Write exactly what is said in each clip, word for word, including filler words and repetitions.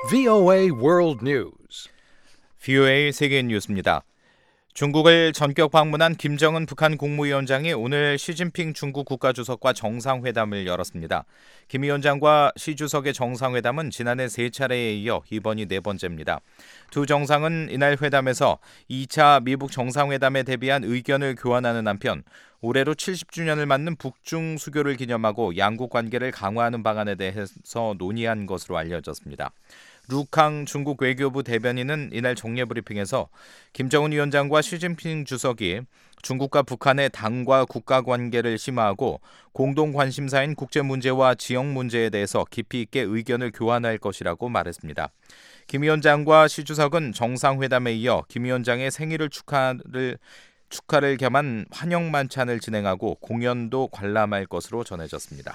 브이오에이 World News. 브이오에이 세계 뉴스입니다. 중국을 전격 방문한 김정은 북한 국무위원장이 오늘 시진핑 중국 국가주석과 정상회담을 열었습니다. 김 위원장과 시 주석의 정상회담은 지난해 세 차례에 이어 이번이 네 번째입니다. 두 정상은 이날 회담에서 이 차 미북 정상회담에 대비한 의견을 교환하는 한편 올해로 칠십 주년을 맞는 북중 수교를 기념하고 양국 관계를 강화하는 방안에 대해서 논의한 것으로 알려졌습니다. 루캉 중국 외교부 대변인은 이날 정례 브리핑에서 김정은 위원장과 시진핑 주석이 중국과 북한의 당과 국가 관계를 심화하고 공동 관심사인 국제 문제와 지역 문제에 대해서 깊이 있게 의견을 교환할 것이라고 말했습니다. 김 위원장과 시 주석은 정상회담에 이어 김 위원장의 생일을 축하를 축하를 겸한 환영 만찬을 진행하고 공연도 관람할 것으로 전해졌습니다.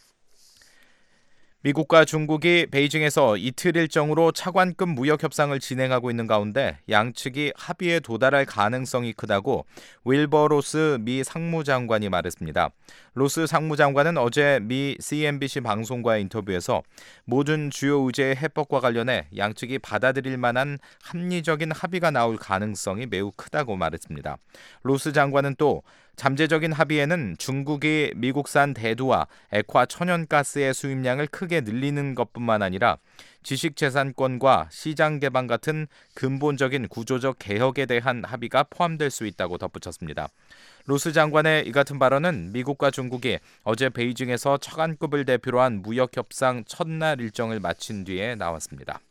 미국과 중국이 베이징에서 이틀 일정으로 차관급 무역 협상을 진행하고 있는 가운데 양측이 합의에 도달할 가능성이 크다고 윌버 로스 미 상무장관이 말했습니다. 로스 상무장관은 어제 미 씨엔비씨 방송과의 인터뷰에서 모든 주요 의제의 해법과 관련해 양측이 받아들일 만한 합리적인 합의가 나올 가능성이 매우 크다고 말했습니다. 로스 장관은 또 잠재적인 합의에는 중국이 미국산 대두와 액화 천연가스의 수입량을 크게 늘리는 것뿐만 아니라 지식재산권과 시장 개방 같은 근본적인 구조적 개혁에 대한 합의가 포함될 수 있다고 덧붙였습니다. 로스 장관의 이 같은 발언은 미국과 중국이 어제 베이징에서 차관급을 대표로 한 무역협상 첫날 일정을 마친 뒤에 나왔습니다.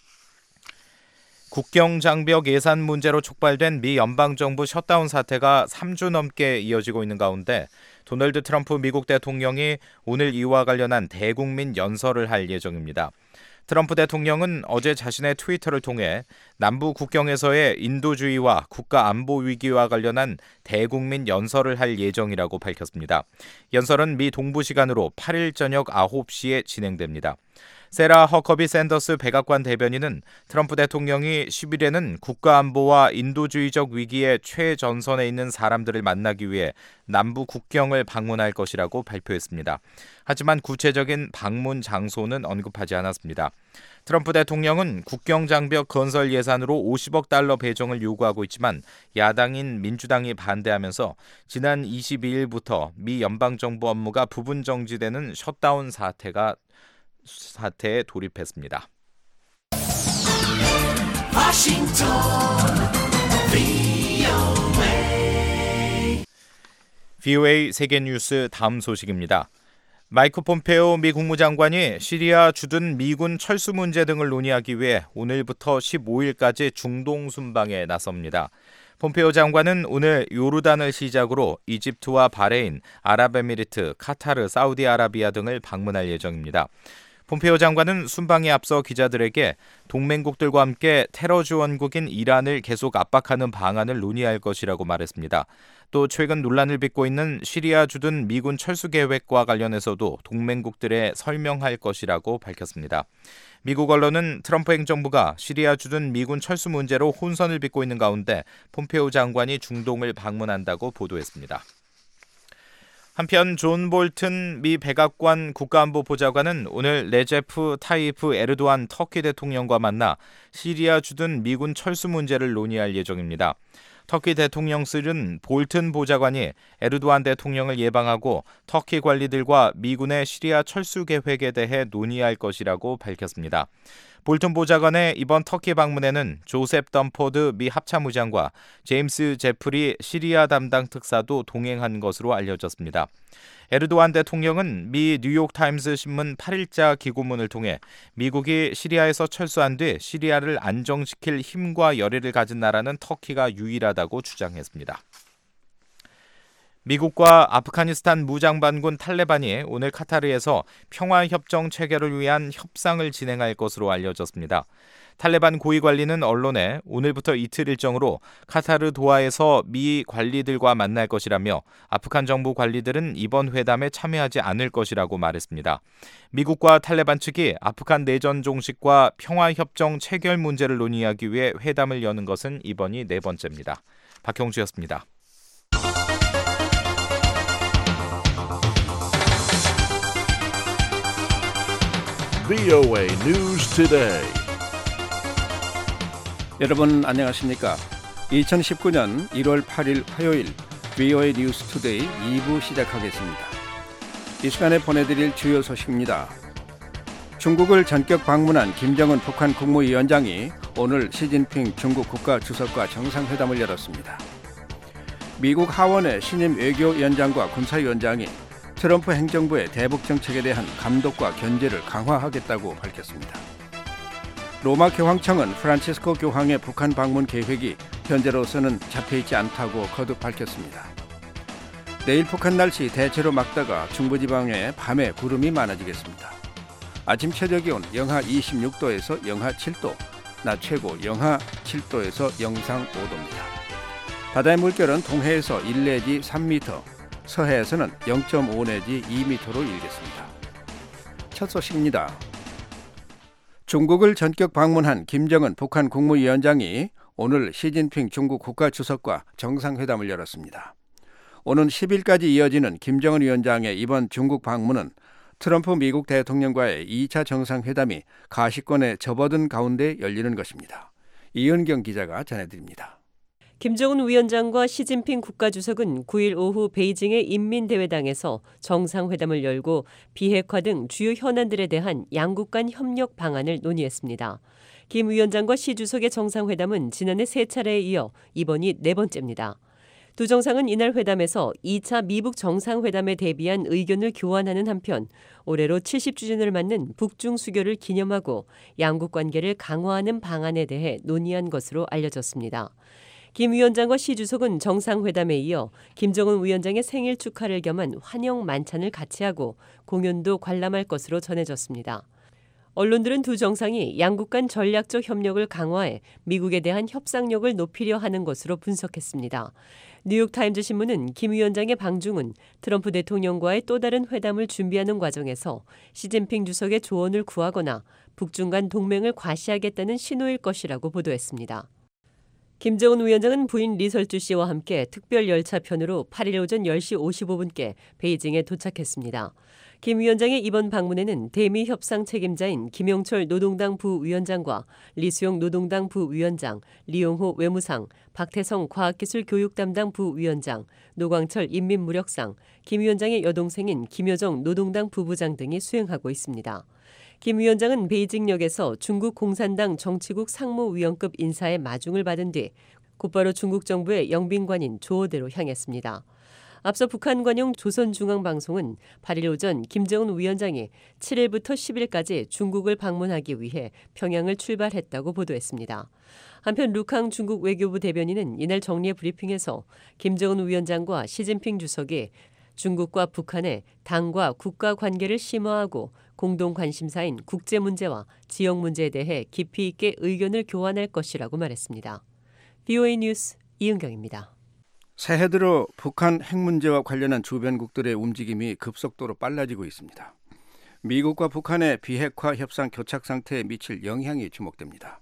국경 장벽 예산 문제로 촉발된 미 연방정부 셧다운 사태가 삼 주 넘게 이어지고 있는 가운데 도널드 트럼프 미국 대통령이 오늘 이와 관련한 대국민 연설을 할 예정입니다. 트럼프 대통령은 어제 자신의 트위터를 통해 남부 국경에서의 인도주의와 국가 안보 위기와 관련한 대국민 연설을 할 예정이라고 밝혔습니다. 연설은 미 동부 시간으로 팔 일 저녁 아홉 시에 진행됩니다. 세라 허커비 샌더스 백악관 대변인은 트럼프 대통령이 십 일에는 국가안보와 인도주의적 위기의 최전선에 있는 사람들을 만나기 위해 남부 국경을 방문할 것이라고 발표했습니다. 하지만 구체적인 방문 장소는 언급하지 않았습니다. 트럼프 대통령은 국경장벽 건설 예산으로 오십억 달러 배정을 요구하고 있지만 야당인 민주당이 반대하면서 지난 이십이 일부터 미 연방정부 업무가 부분 정지되는 셧다운 사태가 사태에 돌입했습니다. 워싱턴 브이오에이 브이오에이 세계뉴스 다음 소식입니다. 마이크 폼페오 미 국무장관이 시리아 주둔 미군 철수 문제 등을 논의하기 위해 오늘부터 십오 일까지 중동 순방에 나섭니다. 폼페오 장관은 오늘 요르단을 시작으로 이집트와 바레인, 아랍에미리트, 카타르, 사우디아라비아 등을 방문할 예정입니다. 폼페오 장관은 순방에 앞서 기자들에게 동맹국들과 함께 테러 지원국인 이란을 계속 압박하는 방안을 논의할 것이라고 말했습니다. 또 최근 논란을 빚고 있는 시리아 주둔 미군 철수 계획과 관련해서도 동맹국들에 설명할 것이라고 밝혔습니다. 미국 언론은 트럼프 행정부가 시리아 주둔 미군 철수 문제로 혼선을 빚고 있는 가운데 폼페오 장관이 중동을 방문한다고 보도했습니다. 한편 존 볼튼 미 백악관 국가안보 보좌관은 오늘 레제프 타이프 에르도안 터키 대통령과 만나 시리아 주둔 미군 철수 문제를 논의할 예정입니다. 터키 대통령실은 볼튼 보좌관이 에르도안 대통령을 예방하고 터키 관리들과 미군의 시리아 철수 계획에 대해 논의할 것이라고 밝혔습니다. 볼튼 보좌관의 이번 터키 방문에는 조셉 덤포드 미 합참의장과 제임스 제프리 시리아 담당 특사도 동행한 것으로 알려졌습니다. 에르도안 대통령은 미 뉴욕타임스 신문 팔 일자 기고문을 통해 미국이 시리아에서 철수한 뒤 시리아를 안정시킬 힘과 열의를 가진 나라는 터키가 유일하다고 주장했습니다. 미국과 아프가니스탄 무장반군 탈레반이 오늘 카타르에서 평화협정 체결을 위한 협상을 진행할 것으로 알려졌습니다. 탈레반 고위관리는 언론에 오늘부터 이틀 일정으로 카타르 도하에서 미 관리들과 만날 것이라며 아프간 정부 관리들은 이번 회담에 참여하지 않을 것이라고 말했습니다. 미국과 탈레반 측이 아프간 내전 종식과 평화협정 체결 문제를 논의하기 위해 회담을 여는 것은 이번이 네 번째입니다. 박형주였습니다. 브이오에이 News Today. 여러분 안녕하십니까? 이천십구 년 일월 팔일 화요일 브이오에이 뉴스 투데이 이 부 시작하겠습니다. 이 시간에 보내드릴 주요 소식입니다. 중국을 전격 방문한 김정은 북한 국무위원장이 오늘 시진핑 중국 국가주석과 정상회담을 열었습니다. 미국 하원의 신임 외교위원장과 군사위원장이 트럼프 행정부의 대북 정책에 대한 감독과 견제를 강화하겠다고 밝혔습니다. 로마 교황청은 프란치스코 교황의 북한 방문 계획이 현재로서는 잡혀있지 않다고 거듭 밝혔습니다. 내일 북한 날씨 대체로 맑다가 중부지방에 밤에 구름이 많아지겠습니다. 아침 최저 기온 영하 이십육 도에서 영하 칠 도, 낮 최고 영하 칠 도에서 영상 오 도입니다. 바다의 물결은 동해에서 일 내지 삼 미터, 서해에서는 영 점 오 내지 이 미터로 일겠습니다. 첫 소식입니다. 중국을 전격 방문한 김정은 북한 국무위원장이 오늘 시진핑 중국 국가주석과 정상회담을 열었습니다. 오는 십 일까지 이어지는 김정은 위원장의 이번 중국 방문은 트럼프 미국 대통령과의 이 차 정상회담이 가시권에 접어든 가운데 열리는 것입니다. 이은경 기자가 전해드립니다. 김정은 위원장과 시진핑 국가주석은 구일 오후 베이징의 인민대회당에서 정상회담을 열고 비핵화 등 주요 현안들에 대한 양국 간 협력 방안을 논의했습니다. 김 위원장과 시 주석의 정상회담은 지난해 세 차례에 이어 이번이 네 번째입니다. 두 정상은 이날 회담에서 이 차 미북 정상회담에 대비한 의견을 교환하는 한편 올해로 칠십 주년을 맞는 북중 수교를 기념하고 양국 관계를 강화하는 방안에 대해 논의한 것으로 알려졌습니다. 김 위원장과 시 주석은 정상회담에 이어 김정은 위원장의 생일 축하를 겸한 환영 만찬을 같이 하고 공연도 관람할 것으로 전해졌습니다. 언론들은 두 정상이 양국 간 전략적 협력을 강화해 미국에 대한 협상력을 높이려 하는 것으로 분석했습니다. 뉴욕타임즈 신문은 김 위원장의 방중은 트럼프 대통령과의 또 다른 회담을 준비하는 과정에서 시진핑 주석의 조언을 구하거나 북중 간 동맹을 과시하겠다는 신호일 것이라고 보도했습니다. 김정은 위원장은 부인 리설주 씨와 함께 특별 열차편으로 팔일 오전 열 시 오십오 분께 베이징에 도착했습니다. 김 위원장의 이번 방문에는 대미 협상 책임자인 김영철 노동당 부위원장과 리수용 노동당 부위원장, 리용호 외무상, 박태성 과학기술교육 담당 부위원장, 노광철 인민무력상, 김 위원장의 여동생인 김여정 노동당 부부장 등이 수행하고 있습니다. 김 위원장은 베이징역에서 중국 공산당 정치국 상무위원급 인사의 마중을 받은 뒤 곧바로 중국 정부의 영빈관인 조어대로 향했습니다. 앞서 북한 관용 조선중앙방송은 팔일 오전 김정은 위원장이 칠 일부터 십 일까지 중국을 방문하기 위해 평양을 출발했다고 보도했습니다. 한편 루캉 중국 외교부 대변인은 이날 정례 브리핑에서 김정은 위원장과 시진핑 주석이 중국과 북한의 당과 국가 관계를 심화하고 공동 관심사인 국제 문제와 지역 문제에 대해 깊이 있게 의견을 교환할 것이라고 말했습니다. 브이오에이 뉴스 이은경입니다. 새해 들어 북한 핵 문제와 관련한 주변국들의 움직임이 급속도로 빨라지고 있습니다. 미국과 북한의 비핵화 협상 교착 상태에 미칠 영향이 주목됩니다.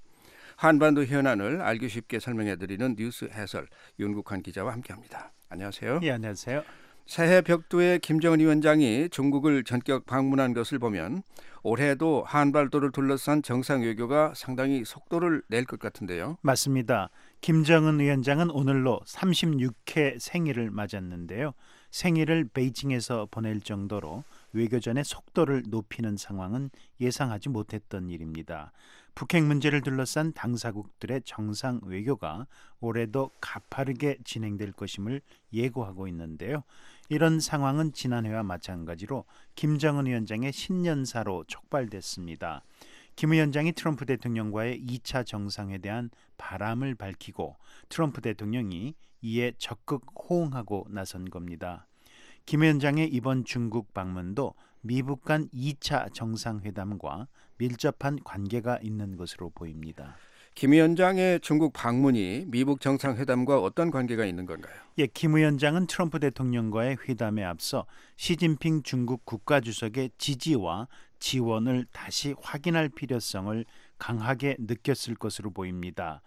한반도 현안을 알기 쉽게 설명해드리는 뉴스 해설 윤국환 기자와 함께합니다. 안녕하세요. 예, 안녕하세요. 새해 벽두에 김정은 위원장이 중국을 전격 방문한 것을 보면 올해도 한반도를 둘러싼 정상 외교가 상당히 속도를 낼 것 같은데요. 맞습니다. 김정은 위원장은 오늘로 삼십육 회 생일을 맞았는데요. 생일을 베이징에서 보낼 정도로 외교전의 속도를 높이는 상황은 예상하지 못했던 일입니다. 북핵 문제를 둘러싼 당사국들의 정상 외교가 올해도 가파르게 진행될 것임을 예고하고 있는데요. 이런 상황은 지난해와 마찬가지로 김정은 위원장의 신년사로 촉발됐습니다. 김 위원장이 트럼프 대통령과의 이 차 정상에 대한 바람을 밝히고 트럼프 대통령이 이에 적극 호응하고 나선 겁니다. 김 위원장의 이번 중국 방문도 미북 간 이 차 정상회담과 밀접한 관계가 있는 것으로 보입니다. 김 위원장의 중국 방문이 미북 정상회담과 어떤 관계가 있는 건가요? 예, 김 위원장은 트럼프 대통령과의 회담에 앞서 시진핑 중국 국가주석의 지지와 지원을 다시 확인할 필요성을 강하게 느꼈을 것으로 보입니다.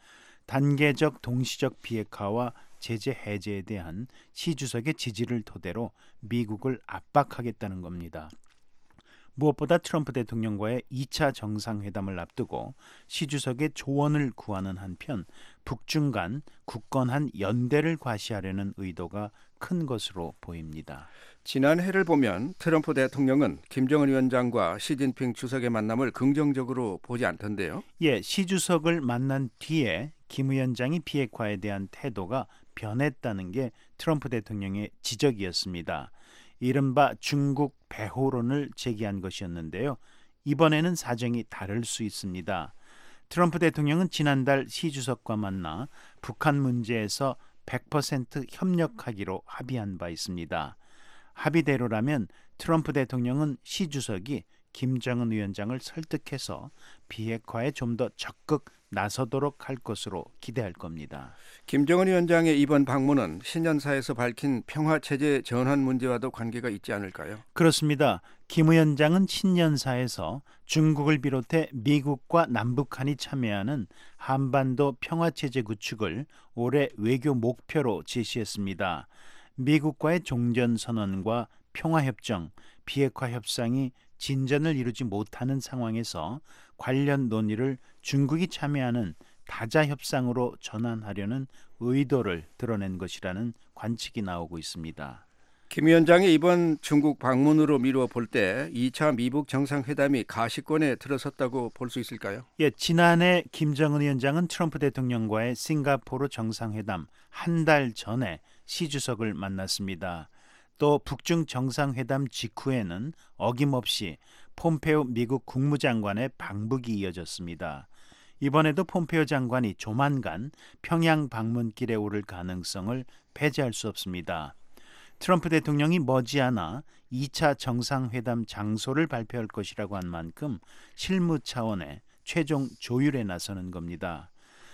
단계적 동시적 비핵화와 제재 해제에 대한 시 주석의 지지를 토대로 미국을 압박하겠다는 겁니다. 무엇보다 트럼프 대통령과의 이 차 정상회담을 앞두고 시 주석의 조언을 구하는 한편 북중 간 굳건한 연대를 과시하려는 의도가 큰 것으로 보입니다. 지난해를 보면 트럼프 대통령은 김정은 위원장과 시진핑 주석의 만남을 긍정적으로 보지 않던데요. 예, 시 주석을 만난 뒤에 김 위원장이 비핵화에 대한 태도가 변했다는 게 트럼프 대통령의 지적이었습니다. 이른바 중국 배후론을 제기한 것이었는데요. 이번에는 사정이 다를 수 있습니다. 트럼프 대통령은 지난달 시 주석과 만나 북한 문제에서 백 퍼센트 협력하기로 합의한 바 있습니다. 합의대로라면 트럼프 대통령은 시 주석이 김정은 위원장을 설득해서 비핵화에 좀 더 적극 나서도록 할 것으로 기대할 겁니다. 김정은 위원장의 이번 방문은 신년사에서 밝힌 평화체제 전환 문제와도 관계가 있지 않을까요? 그렇습니다. 김 위원장은 신년사에서 중국을 비롯해 미국과 남북한이 참여하는 한반도 평화체제 구축을 올해 외교 목표로 제시했습니다. 미국과의 종전선언과 평화협정, 비핵화 협상이 진전을 이루지 못하는 상황에서 관련 논의를 중국이 참여하는 다자 협상으로 전환하려는 의도를 드러낸 것이라는 관측이 나오고 있습니다. 김 위원장의 이번 중국 방문으로 미루어 볼 때 이 차 미북 정상회담이 가시권에 들어섰다고 볼 수 있을까요? 예, 지난해 김정은 위원장은 트럼프 대통령과의 싱가포르 정상회담 한 달 전에 시 주석을 만났습니다. 또 북중 정상회담 직후에는 어김없이 폼페오 미국 국무장관의 방북이 이어졌습니다. 이번에도 폼페오 장관이 조만간 평양 방문길에 오를 가능성을 배제할 수 없습니다. 트럼프 대통령이 머지않아 이 차 정상회담 장소를 발표할 것이라고 한 만큼 실무 차원의 최종 조율에 나서는 겁니다.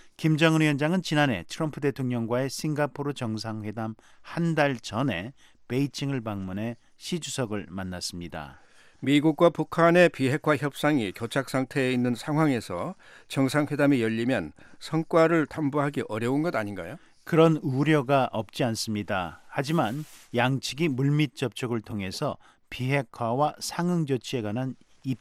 김정은 위원장은 지난해 트럼프 대통령과의 싱가포르 정상회담 한 달 전에 베이징을 방문해 시 주석을 만났습니다. 미국과 북한의 비핵화 협상이 교착 상태에 있는 상황에서 정상회담이 열리면 성과를 탐구하기 어려운 것 아닌가요? 그런 우려가 없지 않습니다. 하지만 양측이 물밑 접촉을 통해서 비핵화와 상응 조치에 관한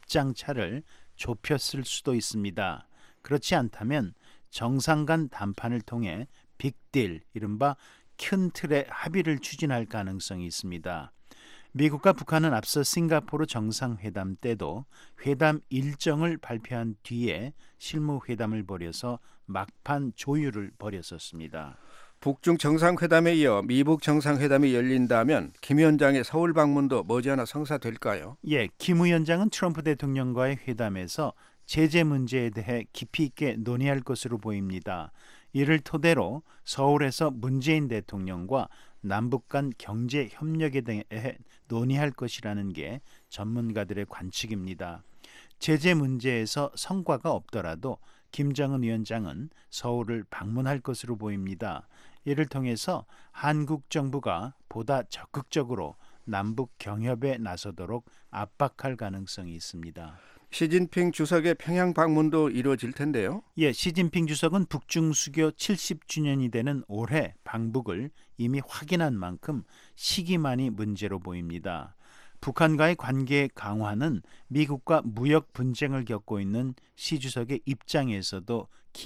입장차를 좁혔을 수도 있습니다. 그렇지 않다면 정상 간 담판을 통해 빅딜, 이른바 큰 틀의 합의를 추진할 가능성이 있습니다. 미국과 북한은 앞서 싱가포르 정상회담 때도 회담 일정을 발표한 뒤에 실무회담을 벌여서 막판 조율을 벌였었습니다. 북중 정상회담에 이어 미북 정상회담이 열린다면 김 위원장의 서울 방문도 머지않아 성사될까요? 예, 김 위원장은 트럼프 대통령과의 회담에서 제재 문제에 대해 깊이 있게 논의할 것으로 보입니다. 이를 토대로 서울에서 문재인 대통령과 남북 간 경제 협력에 대해 논의할 것이라는 게 전문가들의 관측입니다. 제재 문제에서 성과가 없더라도 김정은 위원장은 서울을 방문할 것으로 보입니다. 이를 통해서 한국 정부가 보다 적극적으로 남북 경협에 나서도록 압박할 가능성이 있습니다. 시진핑 주석의 평양 방문도 이루어질 텐데요. 예, 시진핑 주석은 북중 수교 칠십 주년이 되는 올해 방북을 이미 확인한 만큼 시기만이 문제로 보입니다. 북한과의 관계 강화는 미국과 무역 분쟁을 겪고 있는 시 주석의 입장에서도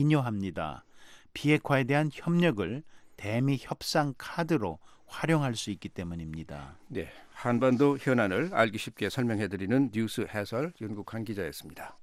기묘합니다. 비핵화에 대한 협력을 대미 협상 카드로 활용할 수 있기 때문입니다. 네, 한반도 현안을 알기 쉽게 설명해드리는 뉴스 해설 윤국한 기자였습니다.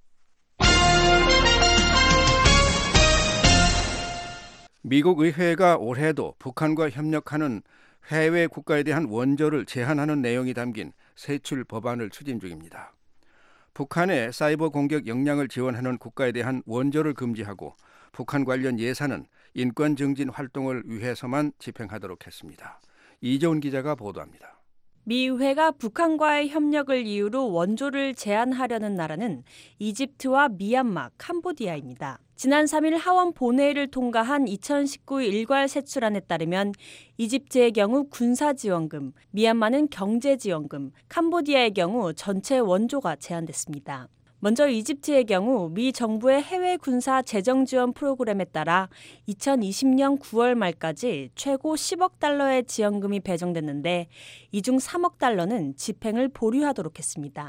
미국 의회가 올해도 북한과 협력하는 해외 국가에 대한 원조를 제한하는 내용이 담긴 세출 법안을 추진 중입니다. 북한의 사이버 공격 역량을 지원하는 국가에 대한 원조를 금지하고 북한 관련 예산은 인권 증진 활동을 위해서만 집행하도록 했습니다. 이재훈 기자가 보도합니다. 미 의회가 북한과의 협력을 이유로 원조를 제한하려는 나라는 이집트와 미얀마, 캄보디아입니다. 지난 삼 일 하원 본회의를 통과한 이천십구 일괄 세출안에 따르면 이집트의 경우 군사지원금, 미얀마는 경제지원금, 캄보디아의 경우 전체 원조가 제한됐습니다. 먼저 이집트의 경우 미 정부의 해외 군사 재정 지원 프로그램에 따라 이천이십 년 구월 말까지 최고 십억 달러의 지원금이 배정됐는데 이 중 삼억 달러는 집행을 보류하도록 했습니다.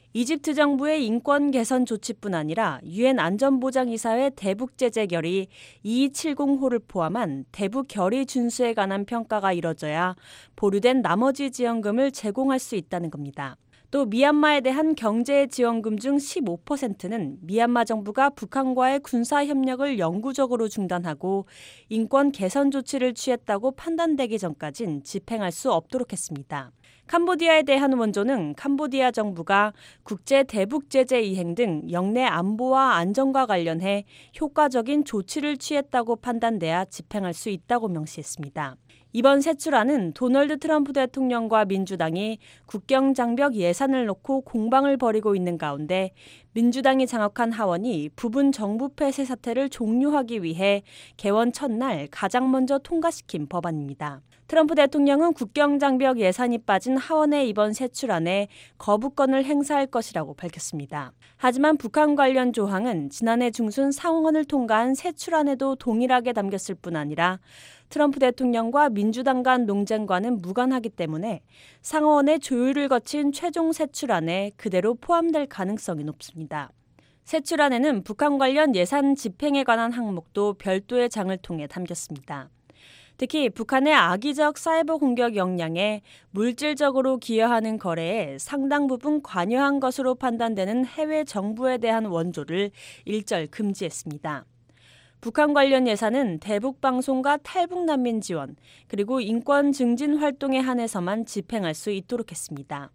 이집트 정부의 인권 개선 조치뿐 아니라 유엔 안전보장이사회 대북 제재 결의 이이칠공 호를 포함한 대북 결의 준수에 관한 평가가 이뤄져야 보류된 나머지 지원금을 제공할 수 있다는 겁니다. 또 미얀마에 대한 경제 지원금 중 십오 퍼센트는 미얀마 정부가 북한과의 군사 협력을 영구적으로 중단하고 인권 개선 조치를 취했다고 판단되기 전까진 집행할 수 없도록 했습니다. 캄보디아에 대한 원조는 캄보디아 정부가 국제 대북 제재 이행 등 영내 안보와 안정과 관련해 효과적인 조치를 취했다고 판단돼야 집행할 수 있다고 명시했습니다. 이번 세출안은 도널드 트럼프 대통령과 민주당이 국경 장벽 예산을 놓고 공방을 벌이고 있는 가운데 민주당이 장악한 하원이 부분 정부 폐쇄 사태를 종료하기 위해 개원 첫날 가장 먼저 통과시킨 법안입니다. 트럼프 대통령은 국경 장벽 예산이 빠진 하원의 이번 세출안에 거부권을 행사할 것이라고 밝혔습니다. 하지만 북한 관련 조항은 지난해 중순 상원을 통과한 세출안에도 동일하게 담겼을 뿐 아니라 트럼프 대통령과 민주당 간 논쟁과는 무관하기 때문에 상원의 조율을 거친 최종 세출안에 그대로 포함될 가능성이 높습니다. 세출안에는 북한 관련 예산 집행에 관한 항목도 별도의 장을 통해 담겼습니다. 특히 북한의 악의적 사이버 공격 역량에 물질적으로 기여하는 거래에 상당 부분 관여한 것으로 판단되는 해외 정부에 대한 원조를 일절 금지했습니다. 북한 관련 예산은 대북 방송과 탈북 난민 지원, 그리고 인권 증진 활동에 한해서만 집행할 수 있도록 했습니다.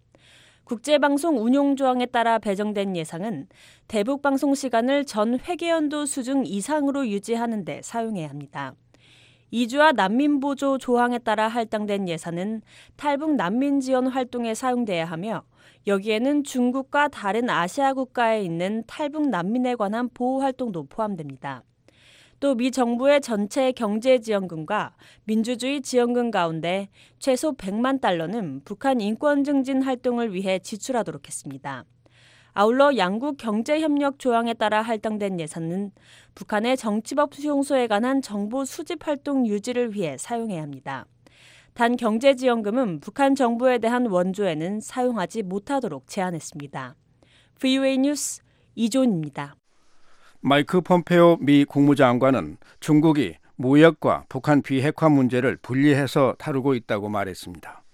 국제방송 운용 조항에 따라 배정된 예산은 대북 방송 시간을 전 회계연도 수준 이상으로 유지하는 데 사용해야 합니다. 이주와 난민 보조 조항에 따라 할당된 예산은 탈북 난민 지원 활동에 사용돼야 하며 여기에는 중국과 다른 아시아 국가에 있는 탈북 난민에 관한 보호 활동도 포함됩니다. 또 미 정부의 전체 경제 지원금과 민주주의 지원금 가운데 최소 백만 달러는 북한 인권 증진 활동을 위해 지출하도록 했습니다. 아울러 양국 경제협력 조항에 따라 할당된 예산은 북한의 정치법 수용소에 관한 정보 수집 활동 유지를 위해 사용해야 합니다. 단 경제지원금은 북한 정부에 대한 원조에는 사용하지 못하도록 제한했습니다. 브이오에이 뉴스 이존입니다. 마이크 폼페오 미 국무장관은 중국이 무역과 북한 비핵화 문제를 분리해서 다루고 있다고 말했습니다.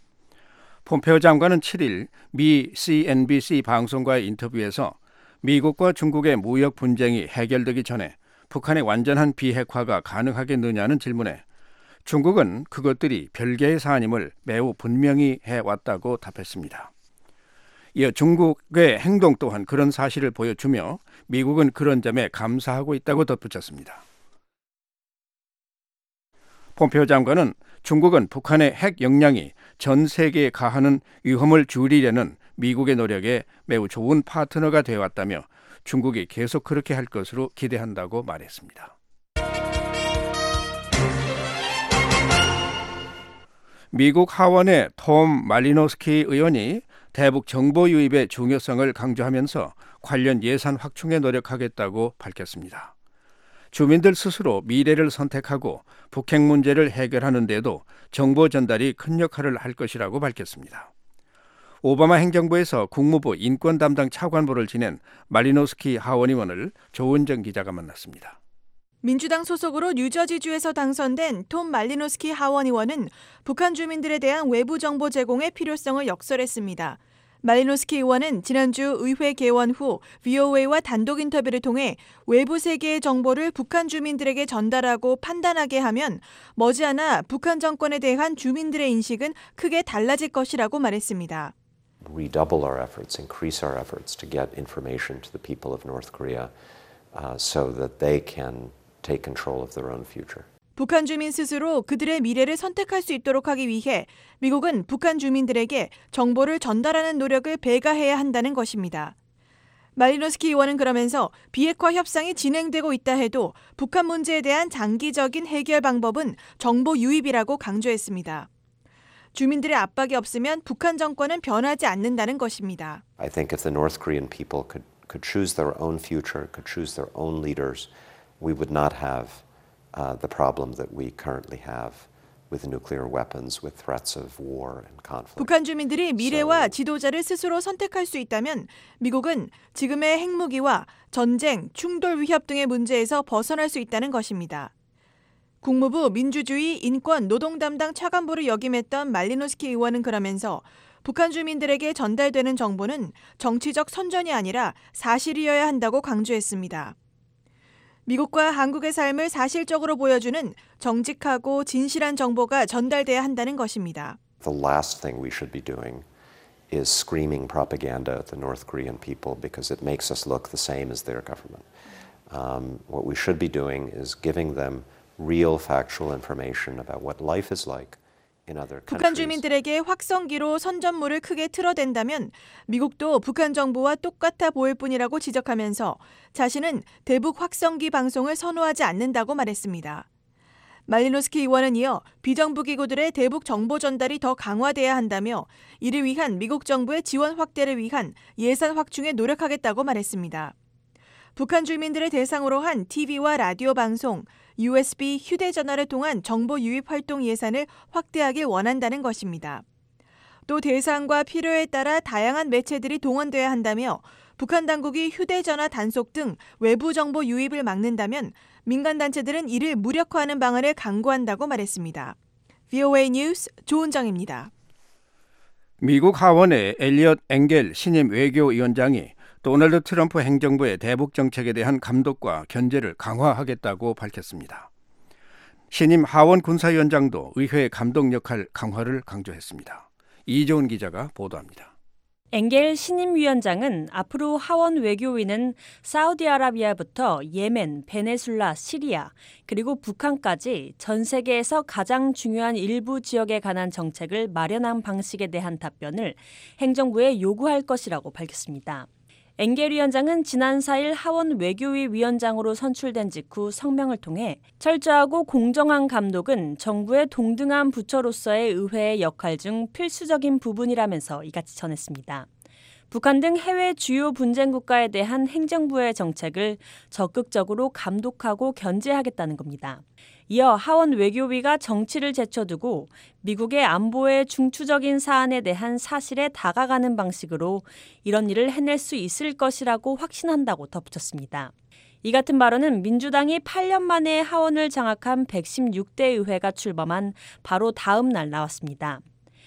폼페오 장관은 칠일 미 씨엔비씨 방송과의 인터뷰에서 미국과 중국의 무역 분쟁이 해결되기 전에 북한의 완전한 비핵화가 가능하겠느냐는 질문에 중국은 그것들이 별개의 사안임을 매우 분명히 해왔다고 답했습니다. 이어 중국의 행동 또한 그런 사실을 보여주며 미국은 그런 점에 감사하고 있다고 덧붙였습니다. 폼페오 장관은 중국은 북한의 핵 역량이 전 세계에 가하는 위험을 줄이려는 미국의 노력에 매우 좋은 파트너가 되어왔다며 중국이 계속 그렇게 할 것으로 기대한다고 말했습니다. 미국 하원의 톰 말리노스키 의원이 대북 정보 유입의 중요성을 강조하면서 관련 예산 확충에 노력하겠다고 밝혔습니다. 주민들 스스로 미래를 선택하고 북핵 문제를 해결하는 데도 정보 전달이 큰 역할을 할 것이라고 밝혔습니다. 오바마 행정부에서 국무부 인권 담당 차관보를 지낸 말리노스키 하원 의원을 조은정 기자가 만났습니다. 민주당 소속으로 뉴저지주에서 당선된 톰 말리노스키 하원 의원은 북한 주민들에 대한 외부 정보 제공의 필요성을 역설했습니다. 말리노스키 의원은 지난주 의회 개원 후 브이오에이와 단독 인터뷰를 통해 외부 세계의 정보를 북한 주민들에게 전달하고 판단하게 하면 머지않아 북한 정권에 대한 주민들의 인식은 크게 달라질 것이라고 말했습니다. Redouble our efforts, increase our efforts to get information to the people of North Korea uh, so that they can take control of their own future. 북한 주민 스스로 그들의 미래를 선택할 수 있도록 하기 위해 미국은 북한 주민들에게 정보를 전달하는 노력을 배가해야 한다는 것입니다. 말리노스키 의원은 그러면서 비핵화 협상이 진행되고 있다 해도 북한 문제에 대한 장기적인 해결 방법은 정보 유입이라고 강조했습니다. 주민들의 압박이 없으면 북한 정권은 변하지 않는다는 것입니다. I think if the North Korean people could could choose their own future, could choose their own leaders, we would not have uh, the problem that we currently have with nuclear weapons, with threats of war and conflict. 북한 주민들이 미래와 지도자를 스스로 선택할 수 있다면 미국은 지금의 핵무기와 전쟁, 충돌 위협 등의 문제에서 벗어날 수 있다는 것입니다. 국무부 민주주의, 인권, 노동 담당 차관보를 역임했던 말리노스키 의원은 그러면서 북한 주민들에게 전달되는 정보는 정치적 선전이 아니라 사실이어야 한다고 강조했습니다. 미국과 한국의 삶을 사실적으로 보여주는 정직하고 진실한 정보가 전달돼야 한다는 것입니다. The last thing we should be doing is screaming propaganda at the North Korean people because it makes us look the same as their government. Um, what we should be doing is giving them real factual information about what life is like. 북한 주민들에게 확성기로 선전물을 크게 틀어댄다면 미국도 북한 정부와 똑같아 보일 뿐이라고 지적하면서 자신은 대북 확성기 방송을 선호하지 않는다고 말했습니다. 말리노스키 의원은 이어 비정부 기구들의 대북 정보 전달이 더 강화돼야 한다며 이를 위한 미국 정부의 지원 확대를 위한 예산 확충에 노력하겠다고 말했습니다. 북한 주민들을 대상으로 한 티비와 라디오 방송, 유에스비 휴대전화를 통한 정보 유입 활동 예산을 확대하길 원한다는 것입니다. 또 대상과 필요에 따라 다양한 매체들이 동원돼야 한다며 북한 당국이 휴대전화 단속 등 외부 정보 유입을 막는다면 민간단체들은 이를 무력화하는 방안을 강구한다고 말했습니다. 브이오에이 뉴스 조은정입니다. 미국 하원의 엘리엇 엥겔 신임 외교위원장이 도널드 트럼프 행정부의 대북 정책에 대한 감독과 견제를 강화하겠다고 밝혔습니다. 신임 하원 군사위원장도 의회의 감독 역할 강화를 강조했습니다. 이조은 기자가 보도합니다. 엥겔 신임 위원장은 앞으로 하원 외교위는 사우디아라비아부터 예멘, 베네수엘라, 시리아, 그리고 북한까지 전 세계에서 가장 중요한 일부 지역에 관한 정책을 마련한 방식에 대한 답변을 행정부에 요구할 것이라고 밝혔습니다. 엥겔 위원장은 지난 사일 하원 외교위 위원장으로 선출된 직후 성명을 통해 철저하고 공정한 감독은 정부의 동등한 부처로서의 의회의 역할 중 필수적인 부분이라면서 이같이 전했습니다. 북한 등 해외 주요 분쟁 국가에 대한 행정부의 정책을 적극적으로 감독하고 견제하겠다는 겁니다. 이어 하원 외교위가 정치를 제쳐두고 미국의 안보의 중추적인 사안에 대한 사실에 다가가는 방식으로 이런 일을 해낼 수 있을 것이라고 확신한다고 덧붙였습니다. 이 같은 발언은 민주당이 팔 년 만에 하원을 장악한 백십육 대 의회가 출범한 바로 다음 날 나왔습니다.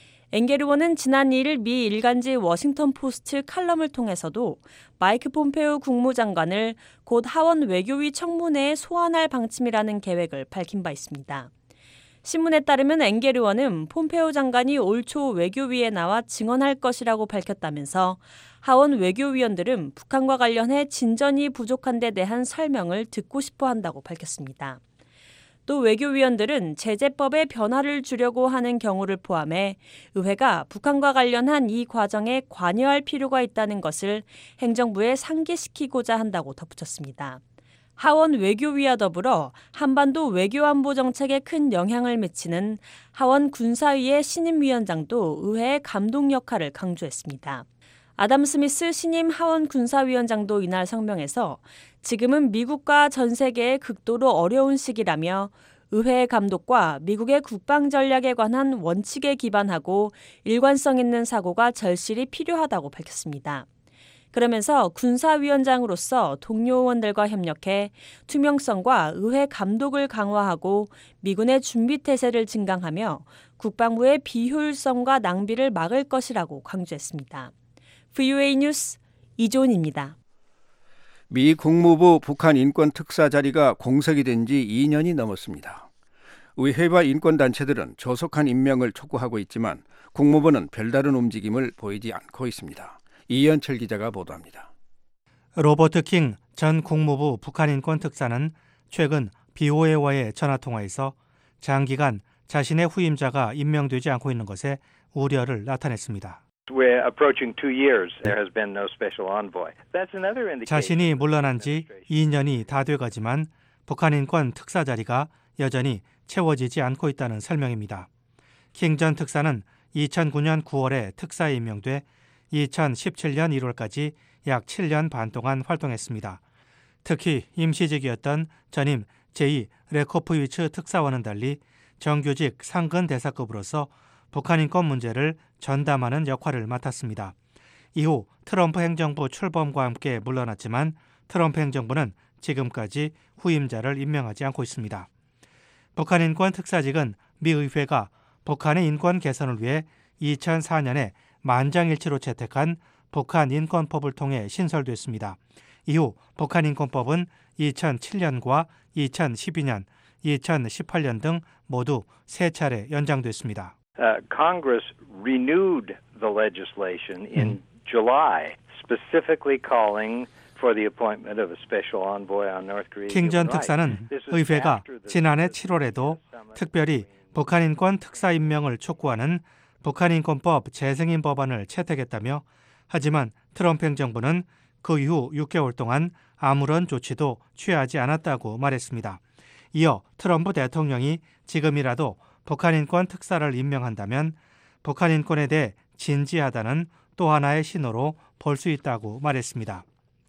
엥겔 의원은 지난 이 일 미 일간지 워싱턴 포스트 칼럼을 통해서도 마이크 폼페오 국무장관을 곧 하원 외교위 청문회에 소환할 방침이라는 계획을 밝힌 바 있습니다. 신문에 따르면 엥겔 의원은 폼페오 장관이 올 초 외교위에 나와 증언할 것이라고 밝혔다면서 하원 외교위원들은 북한과 관련해 진전이 부족한 데 대한 설명을 듣고 싶어 한다고 밝혔습니다. 또 외교위원들은 제재법에 변화를 주려고 하는 경우를 포함해 의회가 북한과 관련한 이 과정에 관여할 필요가 있다는 것을 행정부에 상기시키고자 한다고 덧붙였습니다. 하원 외교위와 더불어 한반도 외교안보 정책에 큰 영향을 미치는 하원 군사위의 신임 위원장도 의회의 감독 역할을 강조했습니다. 아담 스미스 신임 하원 군사위원장도 이날 성명에서 지금은 미국과 전 세계의 극도로 어려운 시기라며 의회의 감독과 미국의 국방 전략에 관한 원칙에 기반하고 일관성 있는 사고가 절실히 필요하다고 밝혔습니다. 그러면서 군사위원장으로서 동료 의원들과 협력해 투명성과 의회 감독을 강화하고 미군의 준비 태세를 증강하며 국방부의 비효율성과 낭비를 막을 것이라고 강조했습니다. 브이오에이 뉴스 이조은입니다. 미 국무부 북한 인권 특사 자리가 공석이 된 지 이 년이 넘었습니다. 의회와 인권단체들은 조속한 임명을 촉구하고 있지만 국무부는 별다른 움직임을 보이지 않고 있습니다. 이현철 기자가 보도합니다. 로버트 킹 전 국무부 북한 인권 특사는 최근 비오에이와의 전화통화에서 장기간 자신의 후임자가 임명되지 않고 있는 것에 우려를 나타냈습니다. 자신이 물러난 지 이 년이 다 돼가지만 북한 인권 특사 자리가 여전히 채워지지 않고 있다는 설명입니다. 킹 전 특사는 이천구 년 구월에 특사에 임명돼 이천십칠 년 일월까지 약 칠 년 반 동안 활동했습니다. 특히 임시직이었던 전임 제이 레코프위츠 특사와는 달리 정규직 상근 대사급으로서 북한 인권 문제를 전담하는 역할을 맡았습니다. 이후 트럼프 행정부 출범과 함께 물러났지만 트럼프 행정부는 지금까지 후임자를 임명하지 않고 있습니다. 북한 인권 특사직은 미 의회가 북한의 인권 개선을 위해 이천사 년에 만장일치로 채택한 북한 인권법을 통해 신설됐습니다. 이후 북한 인권법은 이천칠 년과 이천십이 년, 이천십팔 년 등 모두 세 차례 연장됐습니다. Uh, Congress renewed the legislation in 음. July, specifically calling for the appointment of a special envoy on North Korea. 킹전 특사는 의회가 지난해 칠월에도 특별히 북한 인권 특사 임명을 촉구하는 북한 인권법 재승인 법안을 채택했다며 하지만 트럼프 행정부는 그 이후 육 개월 동안 아무런 조치도 취하지 않았다고 말했습니다. 이어 트럼프 대통령이 지금이라도 북한 인권 특사를 임명한다면 북한 인권에 대해 진지하다는 또 하나의 신호로 볼 수 있다고 말했습니다.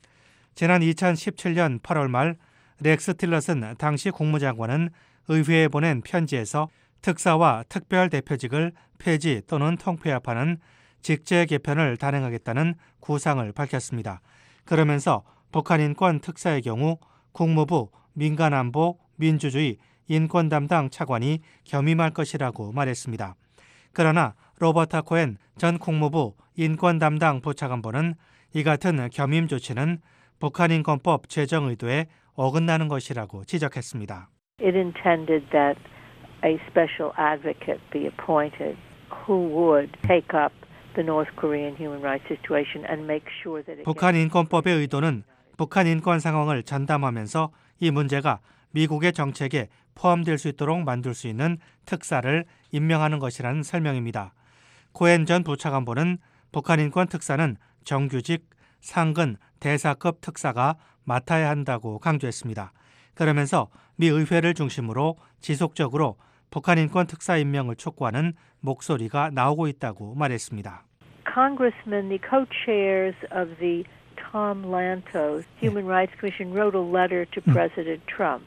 지난 이천십칠 년 팔월 말 렉스 틸러슨 당시 국무장관은 의회에 보낸 편지에서 특사와 특별대표직을 폐지 또는 통폐합하는 직제 개편을 단행하겠다는 구상을 밝혔습니다. 그러면서 북한 인권 특사의 경우 국무부, 민간안보, 민주주의, 인권 담당 차관이 겸임할 것이라고 말했습니다. 그러나 로버타 코엔 전 국무부 인권 담당 부차관보는 이 같은 겸임 조치는 북한 인권법 제정 의도에 어긋나는 것이라고 지적했습니다. It intended that a special advocate be appointed who would take up the North Korean human rights situation and make sure that it 북한 인권법의 의도는 북한 인권 상황을 전담하면서 이 문제가 미국의 정책에 포함될 수 있도록 만들 수 있는 특사를 임명하는 것이라는 설명입니다. 코엔 전 부차관보는 북한 인권 특사는 정규직, 상근, 대사급 특사가 맡아야 한다고 강조했습니다. 그러면서 미 의회를 중심으로 지속적으로 북한 인권 특사 임명을 촉구하는 목소리가 나오고 있다고 말했습니다. Congressman, the co-chairs of the Tom Lantos Human Rights Commission wrote a letter to President Trump.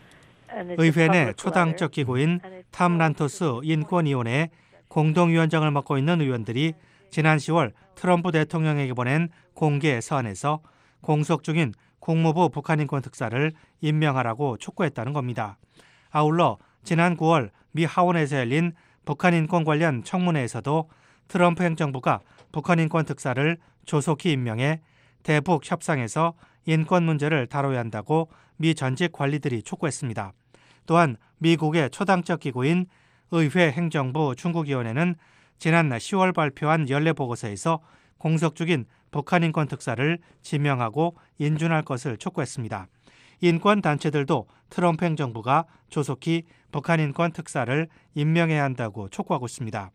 의회 내 초당적 기구인 탐 란토스 인권위원회 공동위원장을 맡고 있는 의원들이 지난 시월 트럼프 대통령에게 보낸 공개 서한에서 공석 중인 국무부 북한 인권 특사를 임명하라고 촉구했다는 겁니다. 아울러 지난 구월 미 하원에서 열린 북한 인권 관련 청문회에서도 트럼프 행정부가 북한 인권 특사를 조속히 임명해 대북 협상에서 인권 문제를 다뤄야 한다고 미 전직 관리들이 촉구했습니다. 또한 미국의 초당적 기구인 의회 행정부 중국위원회는 지난 시월 발표한 연례보고서에서 공석 중인 북한 인권 특사를 지명하고 인준할 것을 촉구했습니다. 인권 단체들도 트럼프 행정부가 조속히 북한 인권 특사를 임명해야 한다고 촉구하고 있습니다.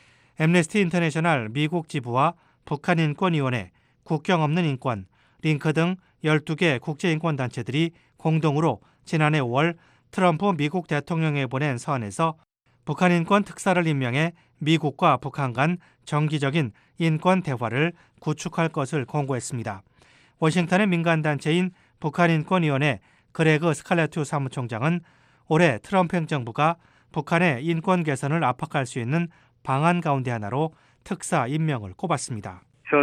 앰네스티 인터내셔널 미국 지부와 북한인권위원회, 국경 없는 인권, 링크 등 열두 개 국제인권단체들이 공동으로 지난해 오월 트럼프 미국 대통령에 보낸 서한에서 북한 인권 특사를 임명해 미국과 북한 간 정기적인 인권 대화를 구축할 것을 권고했습니다. 워싱턴의 민간단체인 북한인권위원회 그레그 스칼레투 사무총장은 올해 트럼프 행정부가 북한의 인권 개선을 압박할 수 있는 방안 가운데 하나로 특사 임명을 꼽았습니다.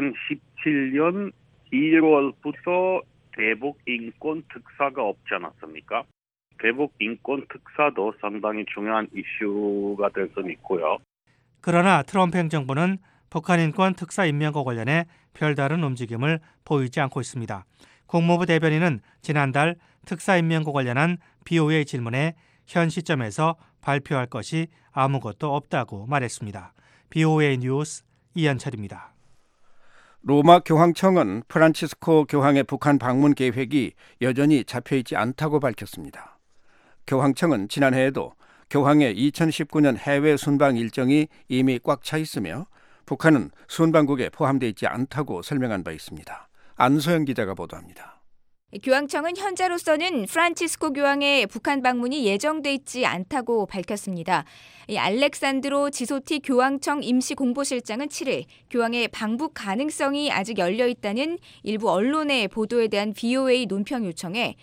이천십칠 년 일월부터 대북 인권 특사가 없지 않았습니까? 대북 인권 특사도 상당히 중요한 이슈가 될 수는 있고요. 그러나 트럼프 행정부는 북한 인권 특사 임명과 관련해 별다른 움직임을 보이지 않고 있습니다. 국무부 대변인은 지난달 특사 임명과 관련한 비오에이 질문에 현 시점에서 발표할 것이 아무것도 없다고 말했습니다. 비오에이 뉴스 이현철입니다. 로마 교황청은 프란치스코 교황의 북한 방문 계획이 여전히 잡혀있지 않다고 밝혔습니다. 교황청은 지난해에도 교황의 이천십구 년 해외 순방 일정이 이미 꽉 차 있으며 북한은 순방국에 포함되어 있지 않다고 설명한 바 있습니다. 안소영 기자가 보도합니다. 교황청은 현재로서는 프란치스코 교황의 북한 방문이 예정돼 있지 않다고 밝혔습니다. 이 알렉산드로 지소티 교황청 임시공보실장은 칠 일 교황의 방북 가능성이 아직 열려 있다는 일부 언론의 보도에 대한 브이오에이 논평 요청에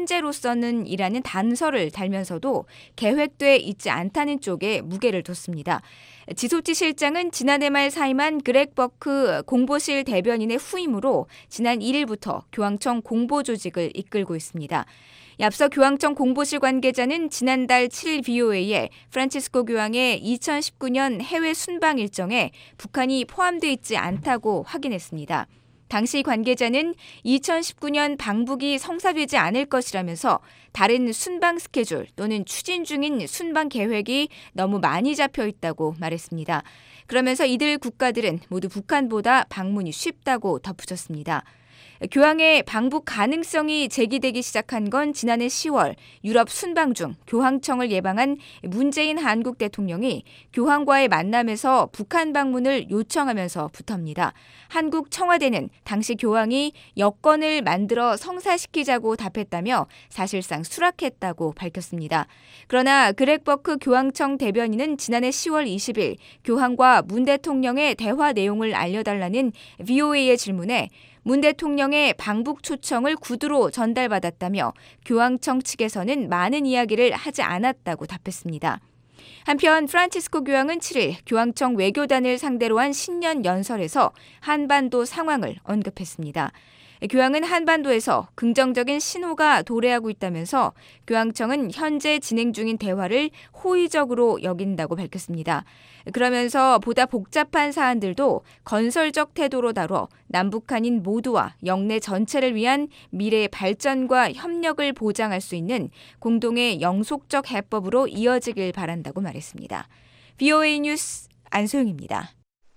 현재로서는 이라는 단서를 달면서도 계획돼 있지 않다는 쪽에 무게를 뒀습니다. 지소티 실장은 지난해 말 사임한 그렉 버크 공보실 대변인의 후임으로 지난 일 일부터 교황청 공보 조직을 이끌고 있습니다. 앞서 교황청 공보실 관계자는 지난달 칠 일 브이오에이에 프란치스코 교황의 이천십구 년 해외 순방 일정에 북한이 포함되어 있지 않다고 확인했습니다. 당시 관계자는 이천십구 년 방북이 성사되지 않을 것이라면서 다른 순방 스케줄 또는 추진 중인 순방 계획이 너무 많이 잡혀 있다고 말했습니다. 그러면서 이들 국가들은 모두 북한보다 방문이 쉽다고 덧붙였습니다. 교황의 방북 가능성이 제기되기 시작한 건 지난해 시월 유럽 순방 중 교황청을 예방한 문재인 한국 대통령이 교황과의 만남에서 북한 방문을 요청하면서부터입니다. 한국 청와대는 당시 교황이 여건을 만들어 성사시키자고 답했다며 사실상 수락했다고 밝혔습니다. 그러나 그렉 버크 교황청 대변인은 지난해 시월 이십일 교황과 문 대통령의 대화 내용을 알려달라는 브이오에이의 질문에 문 대통령의 방북 초청을 구두로 전달받았다며 교황청 측에서는 많은 이야기를 하지 않았다고 답했습니다. 한편 프란치스코 교황은 칠 일 교황청 외교단을 상대로 한 신년 연설에서 한반도 상황을 언급했습니다. 교황은 한반도에서 긍정적인 신호가 도래하고 있다면서 교황청은 현재 진행 중인 대화를 호의적으로 여긴다고 밝혔습니다. 그러면서 보다 복잡한 사안들도 건설적 태도로 다뤄 남북한인 모두와 영내 전체를 위한 미래의 발전과 협력을 보장할 수 있는 공동의 영속적 해법으로 이어지길 바란다고 말했습니다. 브이오에이 뉴스 안소영입니다.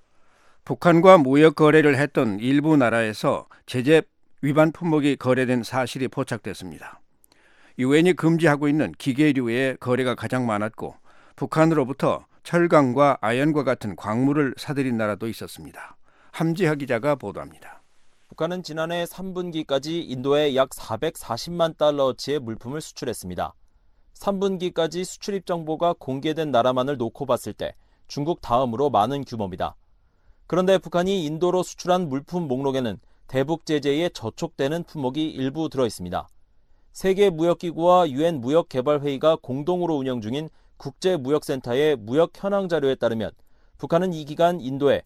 북한과 무역 거래를 했던 일부 나라에서 제재 위반 품목이 거래된 사실이 포착됐습니다. 유엔이 금지하고 있는 기계류의 거래가 가장 많았고 북한으로부터 철강과 아연과 같은 광물을 사들인 나라도 있었습니다. 함지하 기자가 보도합니다. 북한은 지난해 삼 분기까지 인도에 약 사백사십만 달러어치의 물품을 수출했습니다. 삼 분기까지 수출입 정보가 공개된 나라만을 놓고 봤을 때 중국 다음으로 많은 규모입니다. 그런데 북한이 인도로 수출한 물품 목록에는 대북 제재에 저촉되는 품목이 일부 들어있습니다. 세계무역기구와 유엔 무역개발회의가 공동으로 운영 중인 국제무역센터의 무역 현황 자료에 따르면 북한은 이 기간 인도에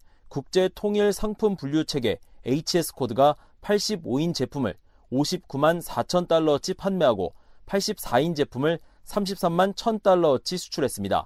국제통일상품분류체계 에이치에스 코드가 팔십오 인 제품을 오십구만 사천 달러어치 판매하고 팔십사 인 제품을 삼십삼만 천 달러어치 수출했습니다.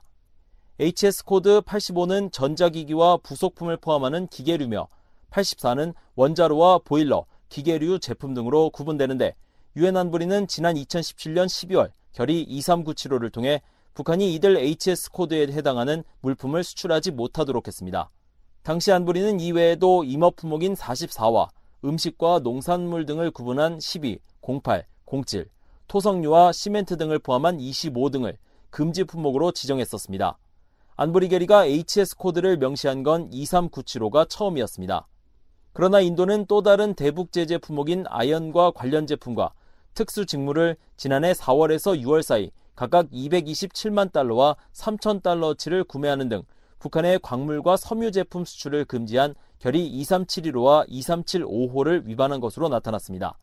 에이치에스 코드 팔십오는 전자기기와 부속품을 포함하는 기계류며 팔십사는 원자로와 보일러, 기계류 제품 등으로 구분되는데 유엔 안보리는 지난 이천십칠 년 십이월 결의 이삼구칠오를 통해 북한이 이들 에이치에스 코드에 해당하는 물품을 수출하지 못하도록 했습니다. 당시 안보리는 이외에도 임업 품목인 사십사와 음식과 농산물 등을 구분한 십이, 공팔, 공칠, 토석류와 시멘트 등을 포함한 이십오 등을 금지 품목으로 지정했었습니다. 안보리 결의가 에이치에스 코드를 명시한 건 이삼구칠오가 처음이었습니다. 그러나 인도는 또 다른 대북 제재 품목인 아연과 관련 제품과 특수 직무를 지난해 사월에서 유월 사이 각각 이백이십칠만 달러와 삼천 달러어치를 구매하는 등 북한의 광물과 섬유 제품 수출을 금지한 결의 이삼칠일오와 이삼칠오호를 위반한 것으로 나타났습니다.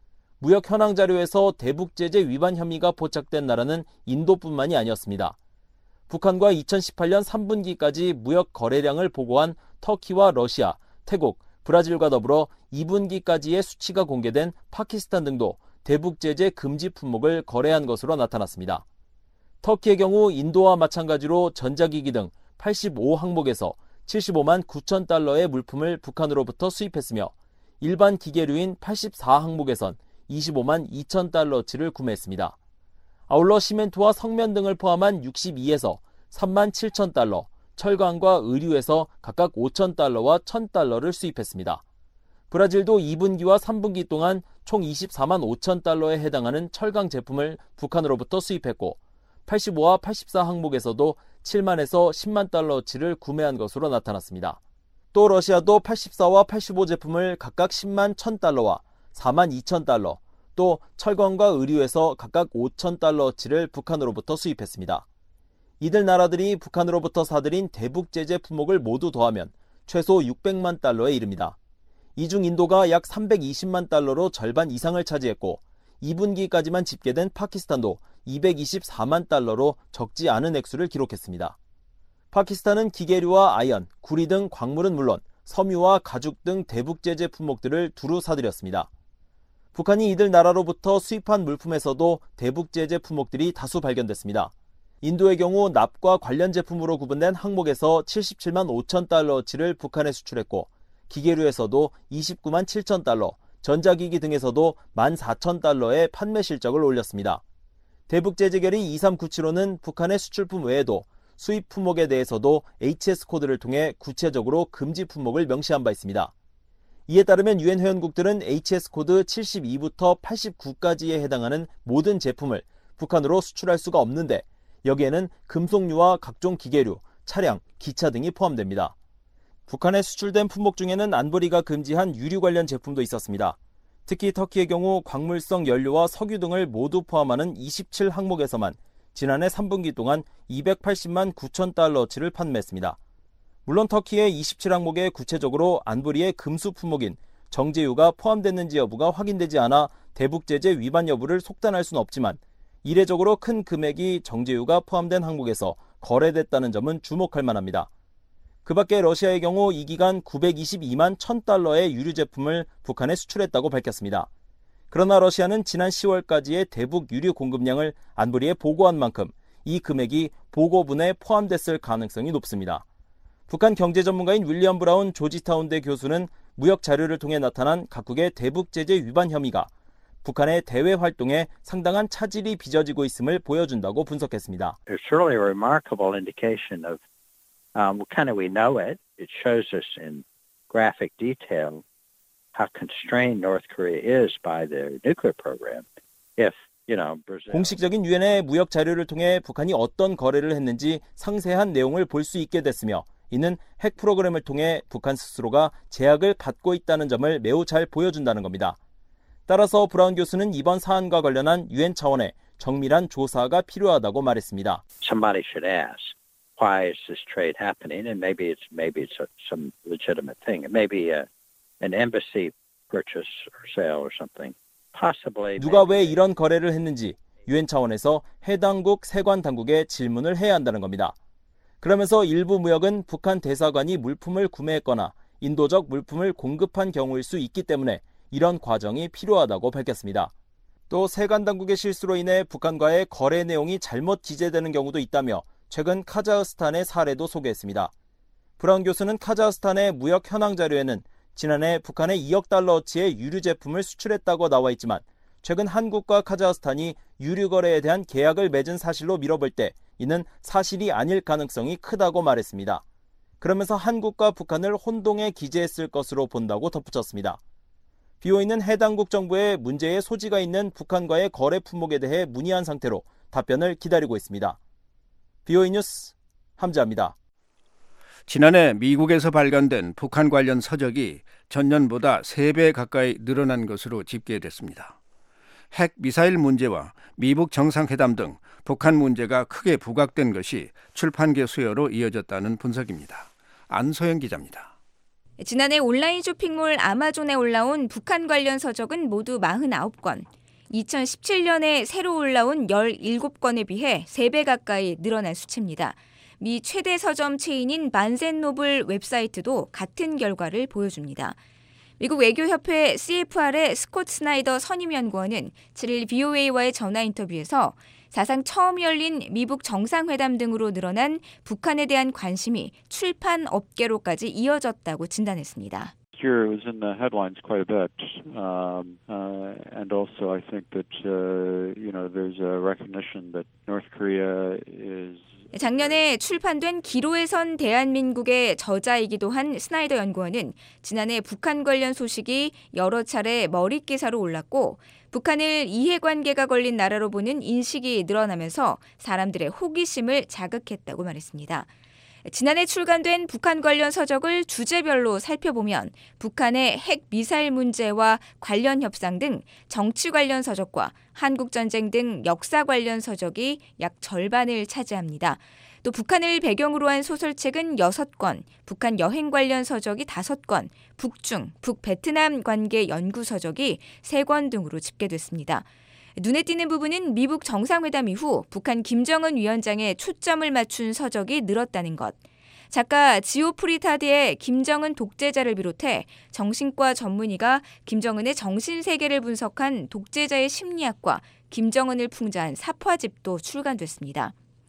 무역 현황 자료에서 대북 제재 위반 혐의가 포착된 나라는 인도뿐만이 아니었습니다. 북한과 이천십팔 년 삼 분기까지 무역 거래량을 보고한 터키와 러시아, 태국, 브라질과 더불어 이 분기까지의 수치가 공개된 파키스탄 등도 대북 제재 금지 품목을 거래한 것으로 나타났습니다. 터키의 경우 인도와 마찬가지로 전자기기 등 팔십오 항목에서 칠십오만 구천 달러의 물품을 북한으로부터 수입했으며 일반 기계류인 팔십사 항목에선 이십오만 이천 달러어치를 구매했습니다. 아울러 시멘트와 성면 등을 포함한 육십이에서 삼만 칠천 달러, 철강과 의류에서 각각 오천 달러와 천 달러를 수입했습니다. 브라질도 이 분기와 삼 분기 동안 총 이십사만 오천 달러에 해당하는 철강 제품을 북한으로부터 수입했고 팔십오와 팔십사 항목에서도 칠만에서 십만 달러어치를 구매한 것으로 나타났습니다. 또 러시아도 팔십사와 팔십오 제품을 각각 십만 천 달러와 사만 이천 달러, 또 철강과 의류에서 각각 오천 달러어치를 북한으로부터 수입했습니다. 이들 나라들이 북한으로부터 사들인 대북 제재 품목을 모두 더하면 최소 육백만 달러에 이릅니다. 이 중 인도가 약 삼백이십만 달러로 절반 이상을 차지했고 이 분기까지만 집계된 파키스탄도 이백이십사만 달러로 적지 않은 액수를 기록했습니다. 파키스탄은 기계류와 아연, 구리 등 광물은 물론 섬유와 가죽 등 대북 제재 품목들을 두루 사들였습니다. 북한이 이들 나라로부터 수입한 물품에서도 대북 제재 품목들이 다수 발견됐습니다. 인도의 경우 납과 관련 제품으로 구분된 항목에서 칠십칠만 오천 달러어치를 북한에 수출했고 기계류에서도 이십구만 칠천 달러, 전자기기 등에서도 만 사천 달러의 판매 실적을 올렸습니다. 대북 제재 결의 이삼구칠호는 북한의 수출품 외에도 수입 품목에 대해서도 에이치에스 코드를 통해 구체적으로 금지 품목을 명시한 바 있습니다. 이에 따르면 유엔 회원국들은 에이치에스 코드 칠십이부터 팔십구까지에 해당하는 모든 제품을 북한으로 수출할 수가 없는데 여기에는 금속류와 각종 기계류, 차량, 기차 등이 포함됩니다. 북한에 수출된 품목 중에는 안보리가 금지한 유류 관련 제품도 있었습니다. 특히 터키의 경우 광물성 연료와 석유 등을 모두 포함하는 이십칠 항목에서만 지난해 삼 분기 동안 이백팔십만 구천 달러어치를 판매했습니다. 물론 터키의 이십칠 항목에 구체적으로 안보리의 금수 품목인 정제유가 포함됐는지 여부가 확인되지 않아 대북 제재 위반 여부를 속단할 수는 없지만 이례적으로 큰 금액이 정제유가 포함된 항목에서 거래됐다는 점은 주목할 만합니다. 그 밖에 러시아의 경우 이 기간 구백이십이만 천 달러의 유류 제품을 북한에 수출했다고 밝혔습니다. 그러나 러시아는 지난 시월까지의 대북 유류 공급량을 안보리에 보고한 만큼 이 금액이 보고분에 포함됐을 가능성이 높습니다. 북한 경제 전문가인 윌리엄 브라운 조지타운대 교수는 무역 자료를 통해 나타난 각국의 대북 제재 위반 혐의가 북한의 대외 활동에 상당한 차질이 빚어지고 있음을 보여준다고 분석했습니다. It's really a remarkable indication of um, kind of we know it. It shows us in graphic detail how constrained North Korea is by their nuclear program. If you know, Brazil. 공식적인 유엔의 무역 자료를 통해 북한이 어떤 거래를 했는지 상세한 내용을 볼 수 있게 됐으며 이는 핵 프로그램을 통해 북한 스스로가 제약을 받고 있다는 점을 매우 잘 보여준다는 겁니다. 따라서 브라운 교수는 이번 사안과 관련한 유엔 차원의 정밀한 조사가 필요하다고 말했습니다. Somebody should ask, why is this trade happening? And maybe it's maybe it's a, some legitimate thing. It may be a, an embassy purchase or sale or something. Possibly. 누가 왜 이런 거래를 했는지 유엔 차원에서 해당국 세관 당국에 질문을 해야 한다는 겁니다. 그러면서 일부 무역은 북한 대사관이 물품을 구매했거나 인도적 물품을 공급한 경우일 수 있기 때문에 이런 과정이 필요하다고 밝혔습니다. 또 세관 당국의 실수로 인해 북한과의 거래 내용이 잘못 기재되는 경우도 있다며 최근 카자흐스탄의 사례도 소개했습니다. 브라운 교수는 카자흐스탄의 무역 현황 자료에는 지난해 북한에 이억 달러어치의 유류 제품을 수출했다고 나와 있지만 최근 한국과 카자흐스탄이 유류 거래에 대한 계약을 맺은 사실로 미뤄볼 때 이는 사실이 아닐 가능성이 크다고 말했습니다. 그러면서 한국과 북한을 혼동해 기재했을 것으로 본다고 덧붙였습니다. 비오이는 해당국 정부에 문제의 소지가 있는 북한과의 거래 품목에 대해 문의한 상태로 답변을 기다리고 있습니다. 비오이 뉴스 함재합니다. 지난해 미국에서 발간된 북한 관련 서적이 전년보다 세 배 가까이 늘어난 것으로 집계됐습니다. 핵 미사일 문제와 미북 정상회담 등 북한 문제가 크게 부각된 것이 출판계 수요로 이어졌다는 분석입니다. 안소영 기자입니다. 지난해 온라인 쇼핑몰 아마존에 올라온 북한 관련 서적은 모두 사십구 권. 이천십칠 년에 새로 올라온 열일곱 권에 비해 세 배 가까이 늘어난 수치입니다. 미 최대 서점 체인인 반센노블 웹사이트도 같은 결과를 보여줍니다. 미국 외교협회 씨에프알의 스콧 스나이더 선임연구원은 칠일 비오에이와의 전화 인터뷰에서 사상 처음 열린 미북 정상회담 등으로 늘어난 북한에 대한 관심이 출판 업계로까지 이어졌다고 진단했습니다. Here it was in the headlines quite a bit, um, uh, and also I think that uh, you know there's a recognition that North Korea is. 작년에 출판된 기로에 선 대한민국의 저자이기도 한 스나이더 연구원은 지난해 북한 관련 소식이 여러 차례 머릿기사로 올랐고 북한을 이해관계가 걸린 나라로 보는 인식이 늘어나면서 사람들의 호기심을 자극했다고 말했습니다. 지난해 출간된 북한 관련 서적을 주제별로 살펴보면 북한의 핵 미사일 문제와 관련 협상 등 정치 관련 서적과 한국전쟁 등 역사 관련 서적이 약 절반을 차지합니다. 또 북한을 배경으로 한 소설책은 여섯 권, 북한 여행 관련 서적이 다섯 권, 북중, 북베트남 관계 연구 서적이 세 권 등으로 집계됐습니다. 눈에 띄는 부분은 미국 정상회담 이후 북한 김정은 위원장에 초점을 맞춘 서적이 늘었다는 것. 작가 지오 프리타드의 김정은 독재자를 비롯해 정신과 전문의가 김정은의 정신세계를 분석한 독재자의 심리학과 김정은을 풍자한 사파집도 출간됐습니다.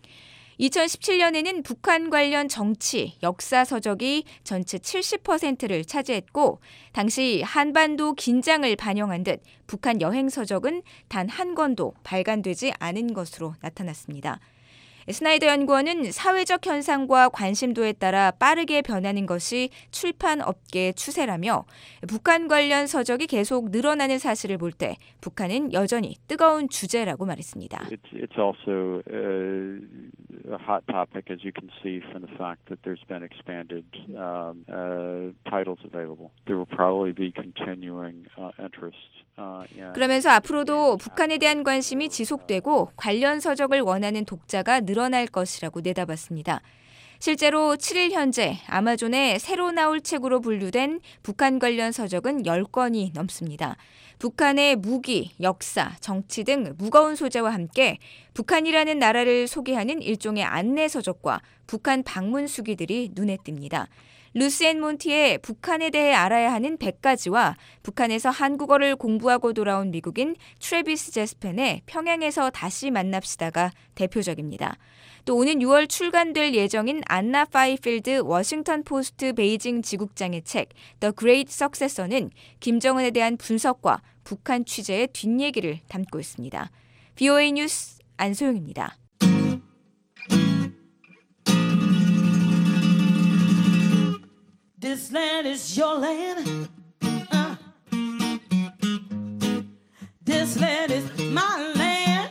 이천십칠 년에는 북한 관련 정치, 역사 서적이 전체 칠십 퍼센트를 차지했고 당시 한반도 긴장을 반영한 듯 북한 여행 서적은 단 한 권도 발간되지 않은 것으로 나타났습니다. 스나이더 연구원은 사회적 현상과 관심도에 따라 빠르게 변하는 것이 출판 업계의 추세라며 북한 관련 서적이 계속 늘어나는 사실을 볼 때 북한은 여전히 뜨거운 주제라고 말했습니다. It's, it's also a hot topic, as you can see from the fact that there's been expanded um, uh, titles available. There will probably be continuing uh, interest. 그러면서 앞으로도 북한에 대한 관심이 지속되고 관련 서적을 원하는 독자가 늘어날 것이라고 내다봤습니다. 실제로 칠 일 현재 아마존에 새로 나올 책으로 분류된 북한 관련 서적은 열 권이 넘습니다. 북한의 무기, 역사, 정치 등 무거운 소재와 함께 북한이라는 나라를 소개하는 일종의 안내 서적과 북한 방문 수기들이 눈에 띕니다. 루스 앤 몬티의 북한에 대해 알아야 하는 백 가지와 북한에서 한국어를 공부하고 돌아온 미국인 트래비스 제스펜의 평양에서 다시 만납시다가 대표적입니다. 또 오는 유월 출간될 예정인 안나 파이필드 워싱턴 포스트 베이징 지국장의 책 The Great Successor는 김정은에 대한 분석과 북한 취재의 뒷얘기를 담고 있습니다. 브이오에이 뉴스 안소영입니다. This land is your land. Uh. This land is my land.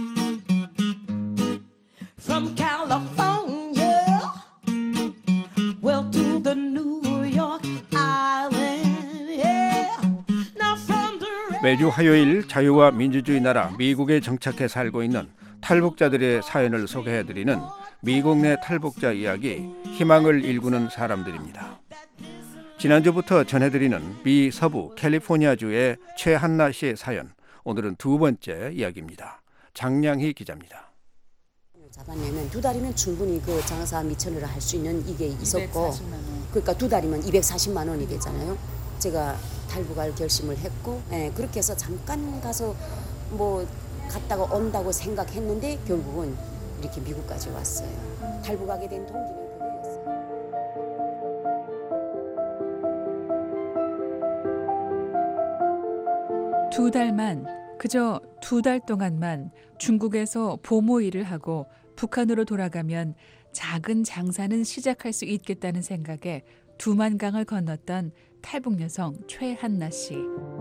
From California, well to the New York Island. Yeah. Now from the 매주 화요일 자유와 민주주의 나라 미국에 정착해 살고 있는 탈북자들의 사연을 소개해드리는 미국 내 탈북자 이야기, 희망을 일구는 사람들입니다. 지난주부터 전해드리는 미 서부 캘리포니아주의 최한나 씨의 사연, 오늘은 두 번째 이야기입니다. 장량희 기자입니다. 잡았냐면 두 달이면 충분히 그 장사 미천을 할 수 있는 이게 있었고, 그러니까 두 달이면 이백사십만 원이겠잖아요. 제가 탈북할 결심을 했고, 예, 그렇게 해서 잠깐 가서 뭐 갔다가 온다고 생각했는데 결국은 이렇게 미국까지 왔어요. 탈북하게 된 동기는 그거였어요. 두 달만, 그저 두 달 동안만 중국에서 보모 일을 하고 북한으로 돌아가면 작은 장사는 시작할 수 있겠다는 생각에 두만강을 건넜던 탈북 여성 최한나 씨.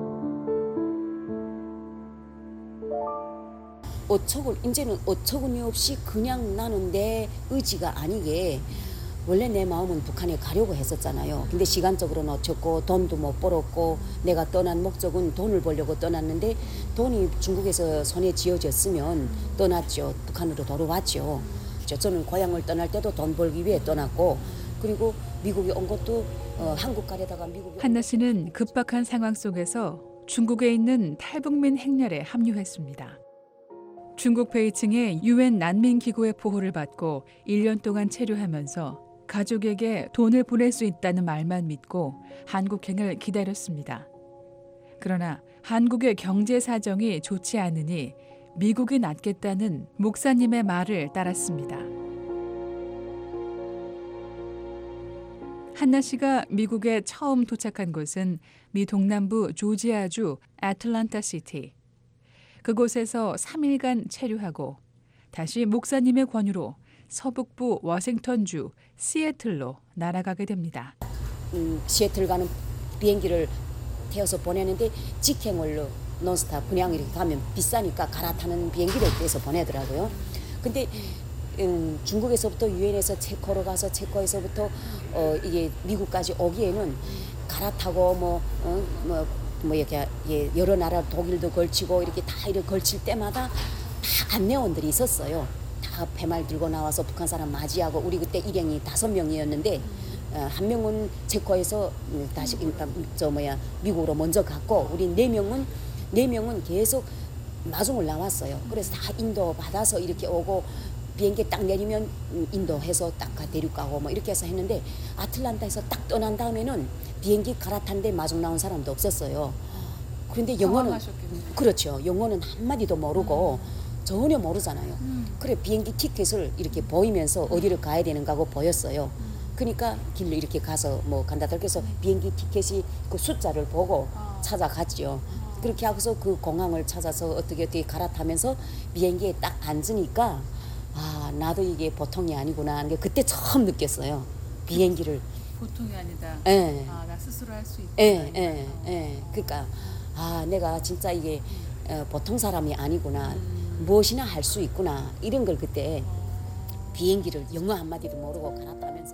어처구 이제는 어처구니 없이 그냥 나는 내 의지가 아니게, 원래 내 마음은 북한에 가려고 했었잖아요. 근데 시간적으로 놓쳤고 돈도 못 벌었고, 내가 떠난 목적은 돈을 벌려고 떠났는데 돈이 중국에서 손에 쥐어졌으면 떠났죠. 북한으로 돌아왔죠. 저는 고향을 떠날 때도 돈 벌기 위해 떠났고, 그리고 미국에 온 것도 어, 한국 가려다가 미국에. 한나 씨는 급박한 상황 속에서 중국에 있는 탈북민 행렬에 합류했습니다. 중국 베이징의 유엔 난민기구의 보호를 받고 일 년 동안 체류하면서 가족에게 돈을 보낼 수 있다는 말만 믿고 한국행을 기다렸습니다. 그러나 한국의 경제 사정이 좋지 않으니 미국이 낫겠다는 목사님의 말을 따랐습니다. 한나 씨가 미국에 처음 도착한 곳은 미 동남부 조지아주 애틀랜타 시티. 그곳에서 삼 일간 체류하고 다시 목사님의 권유로 서북부 워싱턴주 시애틀로 날아가게 됩니다. 음, 시애틀 가는 비행기를 태워서 보내는데 직행으로 논스탑 그냥 이렇게 가면 비싸니까 갈아타는 비행기를 떼서 보내더라고요. 근데 음, 중국에서부터 유엔에서 체코로 가서 체코에서부터 어, 이게 미국까지 오기에는 갈아타고 뭐 어, 뭐, 뭐 이렇게 예, 여러 나라 독일도 걸치고 이렇게 다 이렇게 걸칠 때마다 다 안내원들이 있었어요. 다 배말 들고 나와서 북한 사람 맞이하고 우리 그때 일행이 다섯 명이었는데 어, 한 명은 체코에서 다시 그러니까 저 뭐야 미국으로 먼저 갔고 우리 네 명은 네 명은 계속 마중을 나왔어요. 그래서 다 인도 받아서 이렇게 오고 비행기 딱 내리면 인도해서 딱 대륙 가고 뭐 이렇게 해서 했는데 아틀란타에서 딱 떠난 다음에는 비행기 갈아탔는데 마중 나온 사람도 없었어요. 그런데 영어는 그렇죠. 영어는 한마디도 모르고 음. 전혀 모르잖아요. 음. 그래 비행기 티켓을 이렇게 보이면서 어디를 가야 되는가고 보였어요. 음. 그러니까 길로 이렇게 가서 뭐 간다 그래서 비행기 티켓이 그 숫자를 보고 어. 찾아갔죠. 어. 그렇게 하고서 그 공항을 찾아서 어떻게 어떻게 갈아타면서 비행기에 딱 앉으니까 아 나도 이게 보통이 아니구나 하는 게 그때 처음 느꼈어요. 비행기를 보통이 아니다. 예. 아, 나 스스로 할 수 있다. 예, 예, 예. 그러니까 아 내가 진짜 이게 어, 보통 사람이 아니구나. 음. 무엇이나 할 수 있구나. 이런 걸 그때 어. 비행기를 영어 한 마디도 모르고 갈아타면서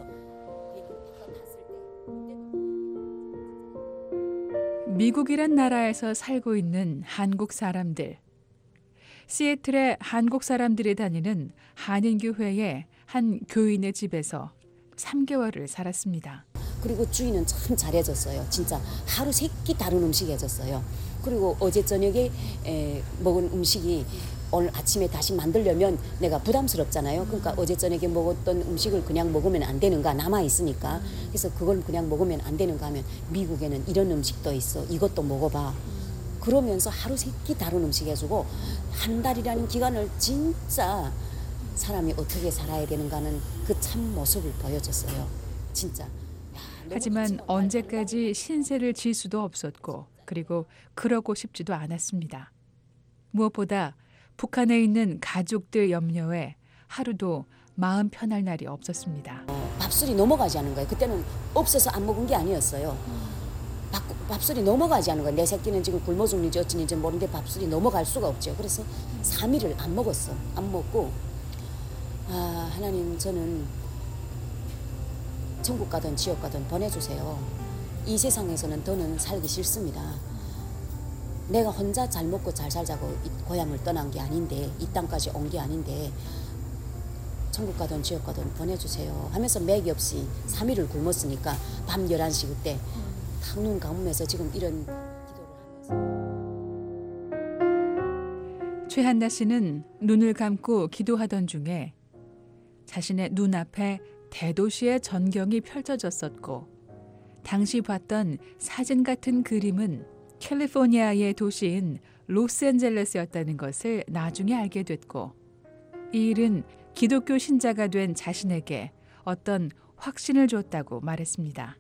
미국이란 나라에서 살고 있는 한국 사람들. 시애틀의 한국 사람들이 다니는 한인교회의 한 교인의 집에서 삼 개월을 살았습니다. 그리고 주인은 참 잘해줬어요. 진짜 하루 세 끼 다른 음식 해줬어요. 그리고 어제 저녁에 에, 먹은 음식이 오늘 아침에 다시 만들려면 내가 부담스럽잖아요. 그러니까 음. 어제 저녁에 먹었던 음식을 그냥 먹으면 안 되는가 남아있으니까. 음. 그래서 그걸 그냥 먹으면 안 되는가 하면 미국에는 이런 음식도 있어. 이것도 먹어봐. 음. 그러면서 하루 세 끼 다른 음식 해주고 한 달이라는 기간을 진짜 사람이 어떻게 살아야 되는가는 그 참 모습을 보여줬어요. 진짜. 하지만 언제까지 신세를 질 수도 없었고 그리고 그러고 싶지도 않았습니다. 무엇보다 북한에 있는 가족들 염려에 하루도 마음 편할 날이 없었습니다. 어, 밥술이 넘어가지 않은 거예요. 그때는 없어서 안 먹은 게 아니었어요. 밥, 밥술이 넘어가지 않은 거예요. 내 새끼는 지금 굶어 죽는지 어찌는지 모르는데 밥술이 넘어갈 수가 없죠. 그래서 삼 일을 안 먹었어. 안 먹고 아 하나님 저는 천국 가든 지옥 가든 보내주세요. 이 세상에서는 더는 살기 싫습니다. 내가 혼자 잘 먹고 잘 살자고 이 고향을 떠난 게 아닌데 이 땅까지 온 게 아닌데 천국 가든 지옥 가든 보내주세요 하면서 맥이 없이 삼 일을 굶었으니까 밤 열한 시 그때 탁 눈 감으면서 지금 이런 기도를 하면서 최한나 씨는 눈을 감고 기도하던 중에 자신의 눈앞에 대도시의 전경이 펼쳐졌었고 당시 봤던 사진 같은 그림은 캘리포니아의 도시인 로스앤젤레스였다는 것을 나중에 알게 됐고 이 일은 기독교 신자가 된 자신에게 어떤 확신을 줬다고 말했습니다.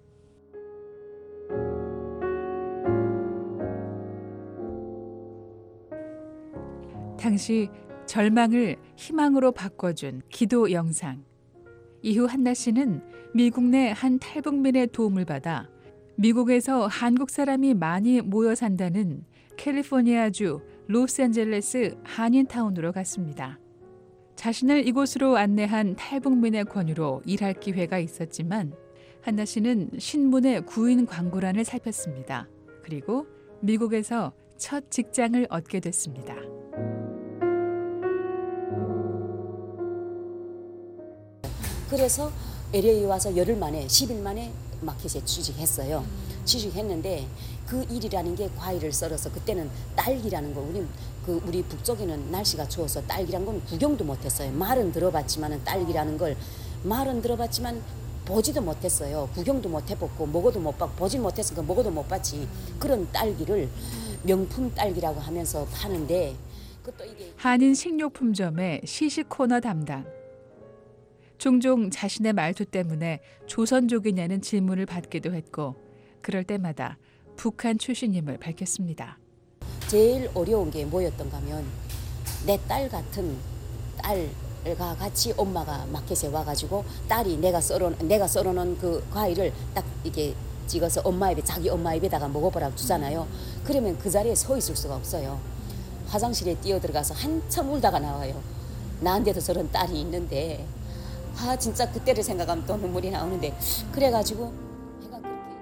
당시 절망을 희망으로 바꿔준 기도 영상. 이후 한나 씨는 미국 내 한 탈북민의 도움을 받아 미국에서 한국 사람이 많이 모여 산다는 캘리포니아주 로스앤젤레스 한인타운으로 갔습니다. 자신을 이곳으로 안내한 탈북민의 권유로 일할 기회가 있었지만 한나 씨는 신문의 구인 광고란을 살폈습니다. 그리고 미국에서 첫 직장을 얻게 됐습니다. 그래서 엘에이 와서 열흘 만에 십 일 만에 마켓에 취직했어요. 취직했는데 그 일이라는 게 과일을 썰어서 그때는 딸기라는 거 우리 그 우리 북쪽에는 날씨가 추워서 딸기란 건 구경도 못했어요. 말은 들어봤지만은 딸기라는 걸 말은 들어봤지만 보지도 못했어요. 구경도 못 해봤고 먹어도 못 봤고 보지 못했으니까 먹어도 못 봤지. 그런 딸기를 명품 딸기라고 하면서 파는데 그것도 이게 한인 식료품점의 시식 코너 담당. 종종 자신의 말투 때문에 조선족이냐는 질문을 받기도 했고 그럴 때마다 북한 출신임을 밝혔습니다. 제일 어려운 게 뭐였던가 하면 내 딸 같은 딸과 같이 엄마가 마켓에 와가지고 딸이 내가 썰어 내가 썰어놓은 그 과일을 딱 이렇게 찍어서 엄마 입에 자기 엄마 입에다가 먹어보라고 주잖아요. 그러면 그 자리에 서 있을 수가 없어요. 화장실에 뛰어 들어가서 한참 울다가 나와요. 나한테도 저런 딸이 있는데 아 진짜 그때를 생각하면 또 눈물이 나오는데 그래가지고 해가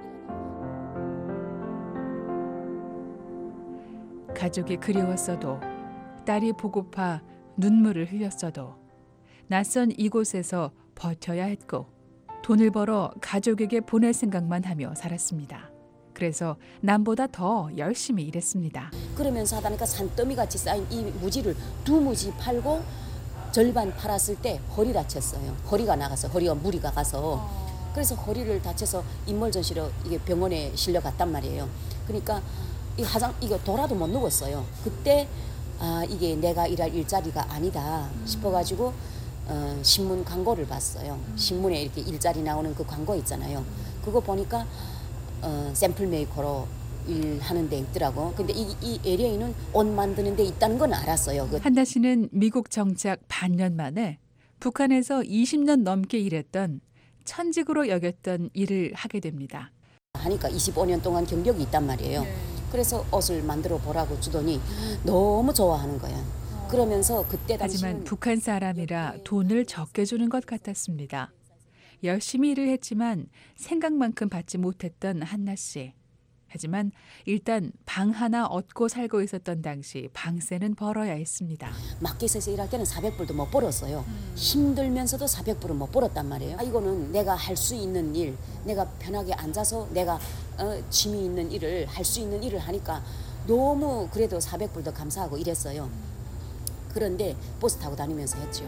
그렇게 가족이 그리웠어도 딸이 보고파 눈물을 흘렸어도 낯선 이곳에서 버텨야 했고 돈을 벌어 가족에게 보낼 생각만 하며 살았습니다. 그래서 남보다 더 열심히 일했습니다. 그러면서 하다니까 산더미 같이 쌓인 이 무지를 두 무지 팔고 절반 팔았을 때 허리 다쳤어요. 허리가 나가서 허리가 무리가 가서 그래서 허리를 다쳐서 인몰전시로 이게 병원에 실려갔단 말이에요. 그러니까 이 화장 이거 돌아도 못 누웠어요. 그때 아 이게 내가 일할 일자리가 아니다 싶어가지고 어, 신문 광고를 봤어요. 신문에 이렇게 일자리 나오는 그 광고 있잖아요. 그거 보니까 어, 샘플 메이커로 일하는 데 있더라고. 근데 이, 이 에리에이는 옷 만드는 데 있다는 건 알았어요. 그 한나 씨는 미국 정착 반년 만에 북한에서 이십 년 넘게 일했던 천직으로 여겼던 일을 하게 됩니다. 하니까 이십오 년 동안 경력이 있단 말이에요. 네. 그래서 옷을 만들어 보라고 주더니 너무 좋아하는 거야. 어. 그러면서 그때 하지만 북한 사람이라 돈을 적게 주는 것 같았습니다. 열심히 일을 했지만 생각만큼 받지 못했던 한나 씨. 하지만 일단 방 하나 얻고 살고 있었던 당시 방세는 벌어야 했습니다. 마켓에서 일할 때는 사백 불도 못 벌었어요. 음. 힘들면서도 사백 불은 못 벌었단 말이에요. 아, 이거는 내가 할 수 있는 일, 내가 편하게 앉아서 내가 어, 취미 있는 일을 할 수 있는 일을 하니까 너무 그래도 사백 불도 감사하고 이랬어요. 그런데 버스 타고 다니면서 했죠.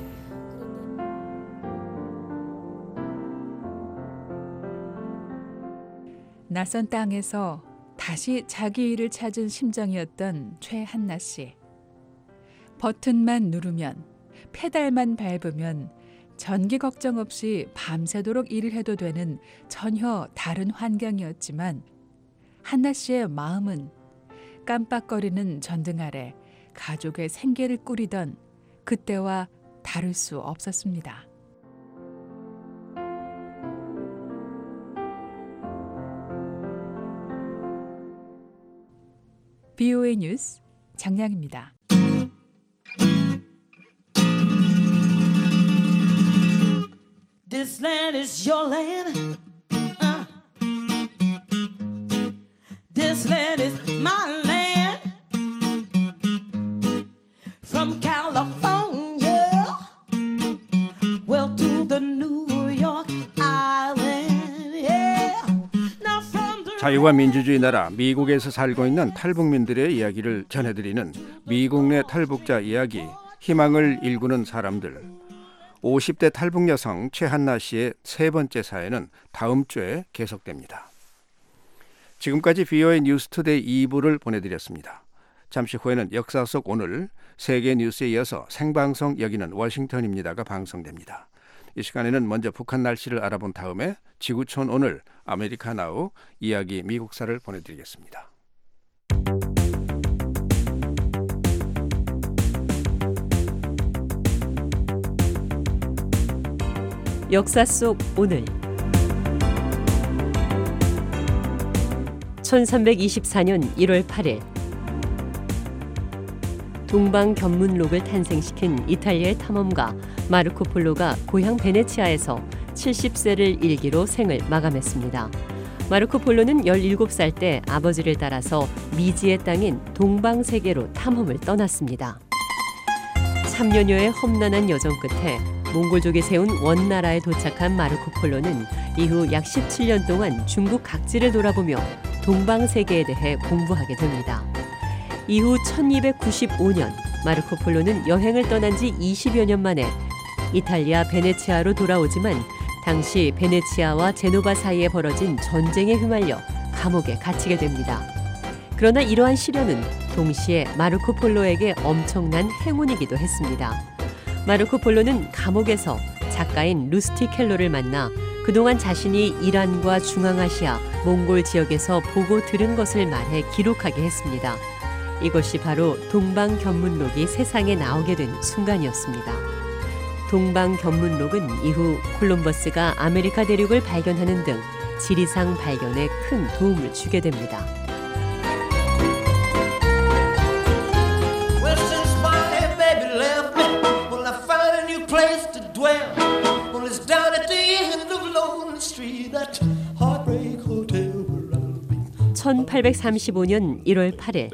낯선 땅에서 다시 자기 일을 찾은 심정이었던 최한나 씨. 버튼만 누르면, 페달만 밟으면 전기 걱정 없이 밤새도록 일을 해도 되는 전혀 다른 환경이었지만 한나 씨의 마음은 깜빡거리는 전등 아래 가족의 생계를 꾸리던 그때와 다를 수 없었습니다. 비오에이 뉴스 장량입니다. This land is your land. Uh. This land is my land. From California, well to the New York Island. Yeah. Now from the 자유와 민주주의 나라 미국에서 살고 있는 탈북민들의 이야기를 전해드리는 미국 내 탈북자 이야기, 희망을 일구는 사람들. 오십 대 탈북 여성 최한나 씨의 세 번째 사연은 다음 주에 계속됩니다. 지금까지 비오에이 뉴스투데이 이 부를 보내드렸습니다. 잠시 후에는 역사 속 오늘, 세계 뉴스에 이어서 생방송 여기는 워싱턴입니다가 방송됩니다. 이 시간에는 먼저 북한 날씨를 알아본 다음에 지구촌 오늘, 아메리카 나우, 이야기 미국사를 보내드리겠습니다. 역사 속 오늘 천삼백이십사 년 일월 팔일 동방견문록을 탄생시킨 이탈리아의 탐험가 마르코 폴로가 고향 베네치아에서 칠십 세를 일기로 생을 마감했습니다. 마르코 폴로는 열일곱 살 때 아버지를 따라서 미지의 땅인 동방세계로 탐험을 떠났습니다. 삼 년여의 험난한 여정 끝에 몽골족이 세운 원나라에 도착한 마르코 폴로는 이후 약 십칠 년 동안 중국 각지를 돌아보며 동방세계에 대해 공부하게 됩니다. 이후 천이백구십오 년 마르코 폴로는 여행을 떠난 지 이십여 년 만에 이탈리아 베네치아로 돌아오지만 당시 베네치아와 제노바 사이에 벌어진 전쟁에 휘말려 감옥에 갇히게 됩니다. 그러나 이러한 시련은 동시에 마르코 폴로에게 엄청난 행운이기도 했습니다. 마르코 폴로는 감옥에서 작가인 루스티 켈로를 만나 그동안 자신이 이란과 중앙아시아, 몽골 지역에서 보고 들은 것을 말해 기록하게 했습니다. 이것이 바로 동방견문록이 세상에 나오게 된 순간이었습니다. 동방견문록은 이후 콜럼버스가 아메리카 대륙을 발견하는 등 지리상 발견에 큰 도움을 주게 됩니다. Well, since my baby left me, well, I finally 천팔백삼십오 년 일월 팔일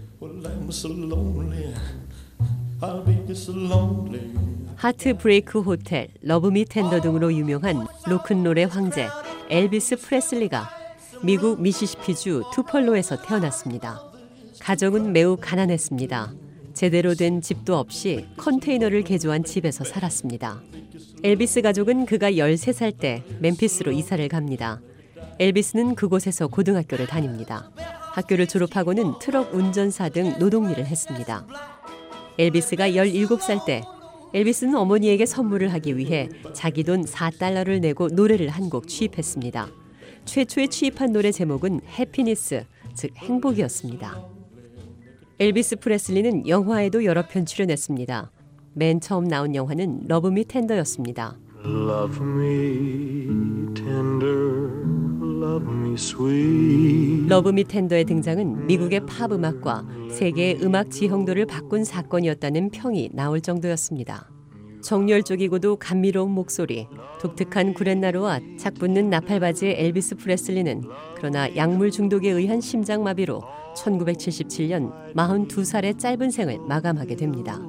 하트 브레이크 호텔, 러브미 텐더 등으로 유명한 로큰롤의 황제 엘비스 프레슬리가 미국 미시시피주 투펄로에서 태어났습니다. 가정은 매우 가난했습니다. 제대로 된 집도 없이 컨테이너를 개조한 집에서 살았습니다. 엘비스 가족은 그가 열세 살 때 멤피스로 이사를 갑니다. 엘비스는 그곳에서 고등학교를 다닙니다. 학교를 졸업하고는 트럭 운전사 등 노동일을 했습니다. 엘비스가 열일곱 살 때 엘비스는 어머니에게 선물을 하기 위해 자기 돈 사 달러를 내고 노래를 한 곡 취입했습니다. 최초에 취입한 노래 제목은 해피니스, 즉 행복이었습니다. 엘비스 프레슬리는 영화에도 여러 편 출연했습니다. 맨 처음 나온 영화는 러브미 텐더였습니다. Love me tender, love me sweet. 러브미 텐더의 등장은 미국의 팝 음악과 세계의 음악 지형도를 바꾼 사건이었다는 평이 나올 정도였습니다. 정열적이고도 감미로운 목소리, 독특한 구렛나루와 착 붙는 나팔바지의 엘비스 프레슬리는 그러나 약물 중독에 의한 심장마비로 천구백칠십칠 년 마흔두 살의 짧은 생을 마감하게 됩니다.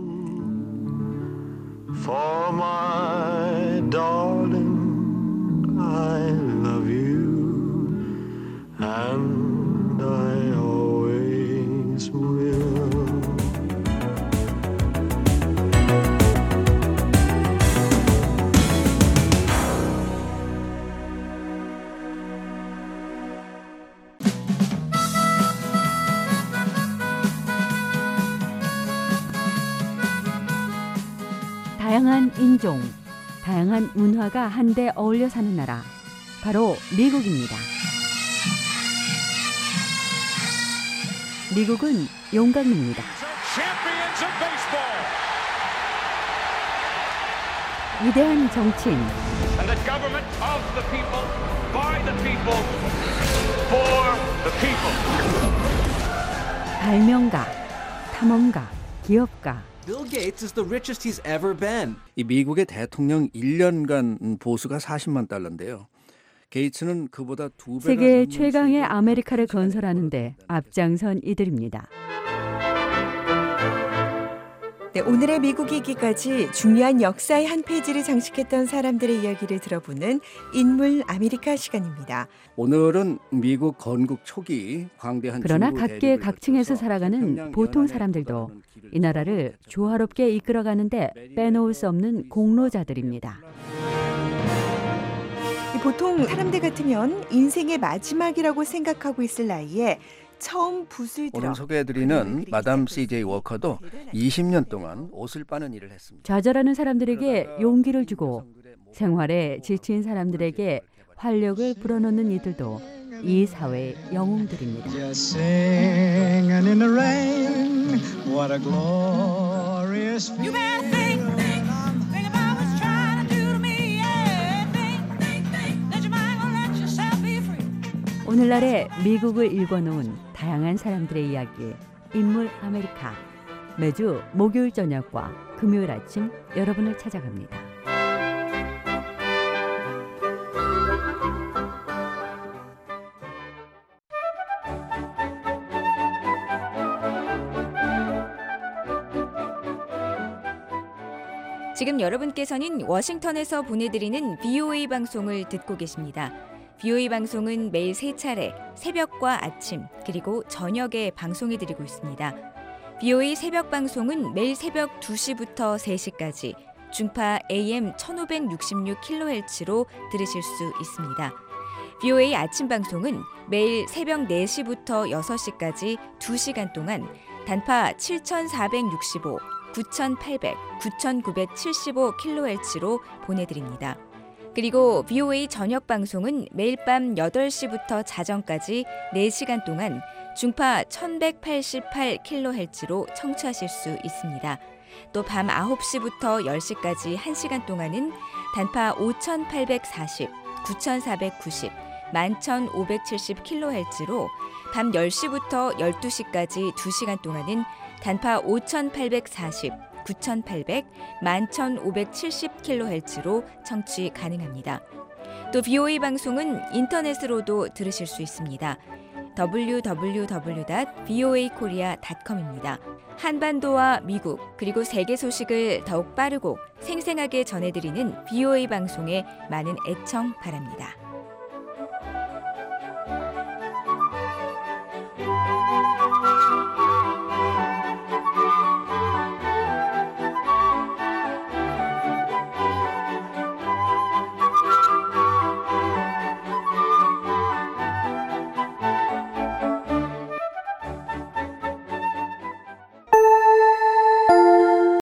For my darling, I love you, and I always will. 다양한 인종, 다양한 문화가 한데 어울려 사는 나라, 바로 미국입니다. 미국은 용광로입니다. 위대한 정치인, 발명가, 탐험가, 기업가, Bill Gates is the richest he's ever been. 이 미국의 대통령 일 년간 보수가 사십만 달러인데요. 게이츠는 그보다 두 배가 세계 최강의 아메리카를 건설하는데 앞장선 이들입니다. 네, 오늘의 미국 이기까지 중요한 역사의 한 페이지를 장식했던 사람들의 이야기를 들어보는 인물 아메리카 시간입니다. 오늘은 미국 건국 초기 광대한 그러나 각계 각층에서 살아가는 보통 사람들도 이 나라를 조화롭게 이끌어가는데 빼놓을 수 없는 공로자들입니다. 보통 사람들 같으면 인생의 마지막이라고 생각하고 있을 나이에 처음 붓을 들어 오늘 소개해드리는 마담 씨제이 워커도 이십 년 동안 옷을 빠는 일을 했습니다. 좌절하는 사람들에게 용기를 주고 생활에 지친 사람들에게 활력을 불어넣는 이들도 이 사회의 영웅들입니다. Just singing in the rain, what a glorious feeling. You better think, think, think about what you're trying to do to me. Yeah, think, think, think, let your mind go, let yourself be free. 오늘날의 미국을 읽어놓은 다양한 사람들의 이야기, 인물 아메리카. 매주 목요일 저녁과 금요일 아침 여러분을 찾아갑니다. 지금 여러분께서는 워싱턴에서 보내드리는 브이오에이 방송을 듣고 계십니다. 브이오에이 방송은 매일 세 차례 새벽과 아침 그리고 저녁에 방송해드리고 있습니다. 브이오에이 새벽 방송은 매일 새벽 두 시부터 세 시까지 중파 에이엠 천오백육십육 킬로헤르츠로 들으실 수 있습니다. 브이오에이 아침 방송은 매일 새벽 네 시부터 여섯 시까지 두 시간 동안 단파 칠천사백육십오, 구천팔백, 구천구백칠십오 킬로헤르츠로 보내드립니다. 그리고 브이오에이 저녁 방송은 매일 밤 여덟 시부터 자정까지 네 시간 동안 중파 천백팔십팔 킬로헤르츠로 청취하실 수 있습니다. 또 밤 아홉 시부터 열 시까지 한 시간 동안은 단파 오천팔백사십, 구천사백구십, 만천오백칠십 킬로헤르츠로 밤 열 시부터 열두 시까지 두 시간 동안은 단파 오천팔백사십, 구천팔백, 만천오백칠십 킬로헤르츠로 청취 가능합니다. 또 비오에이 방송은 인터넷으로도 들으실 수 있습니다. 더블유 더블유 더블유 닷 브이오에이 코리아 닷 컴입니다. 한반도와 미국 그리고 세계 소식을 더욱 빠르고 생생하게 전해드리는 비오에이 방송에 많은 애청 바랍니다.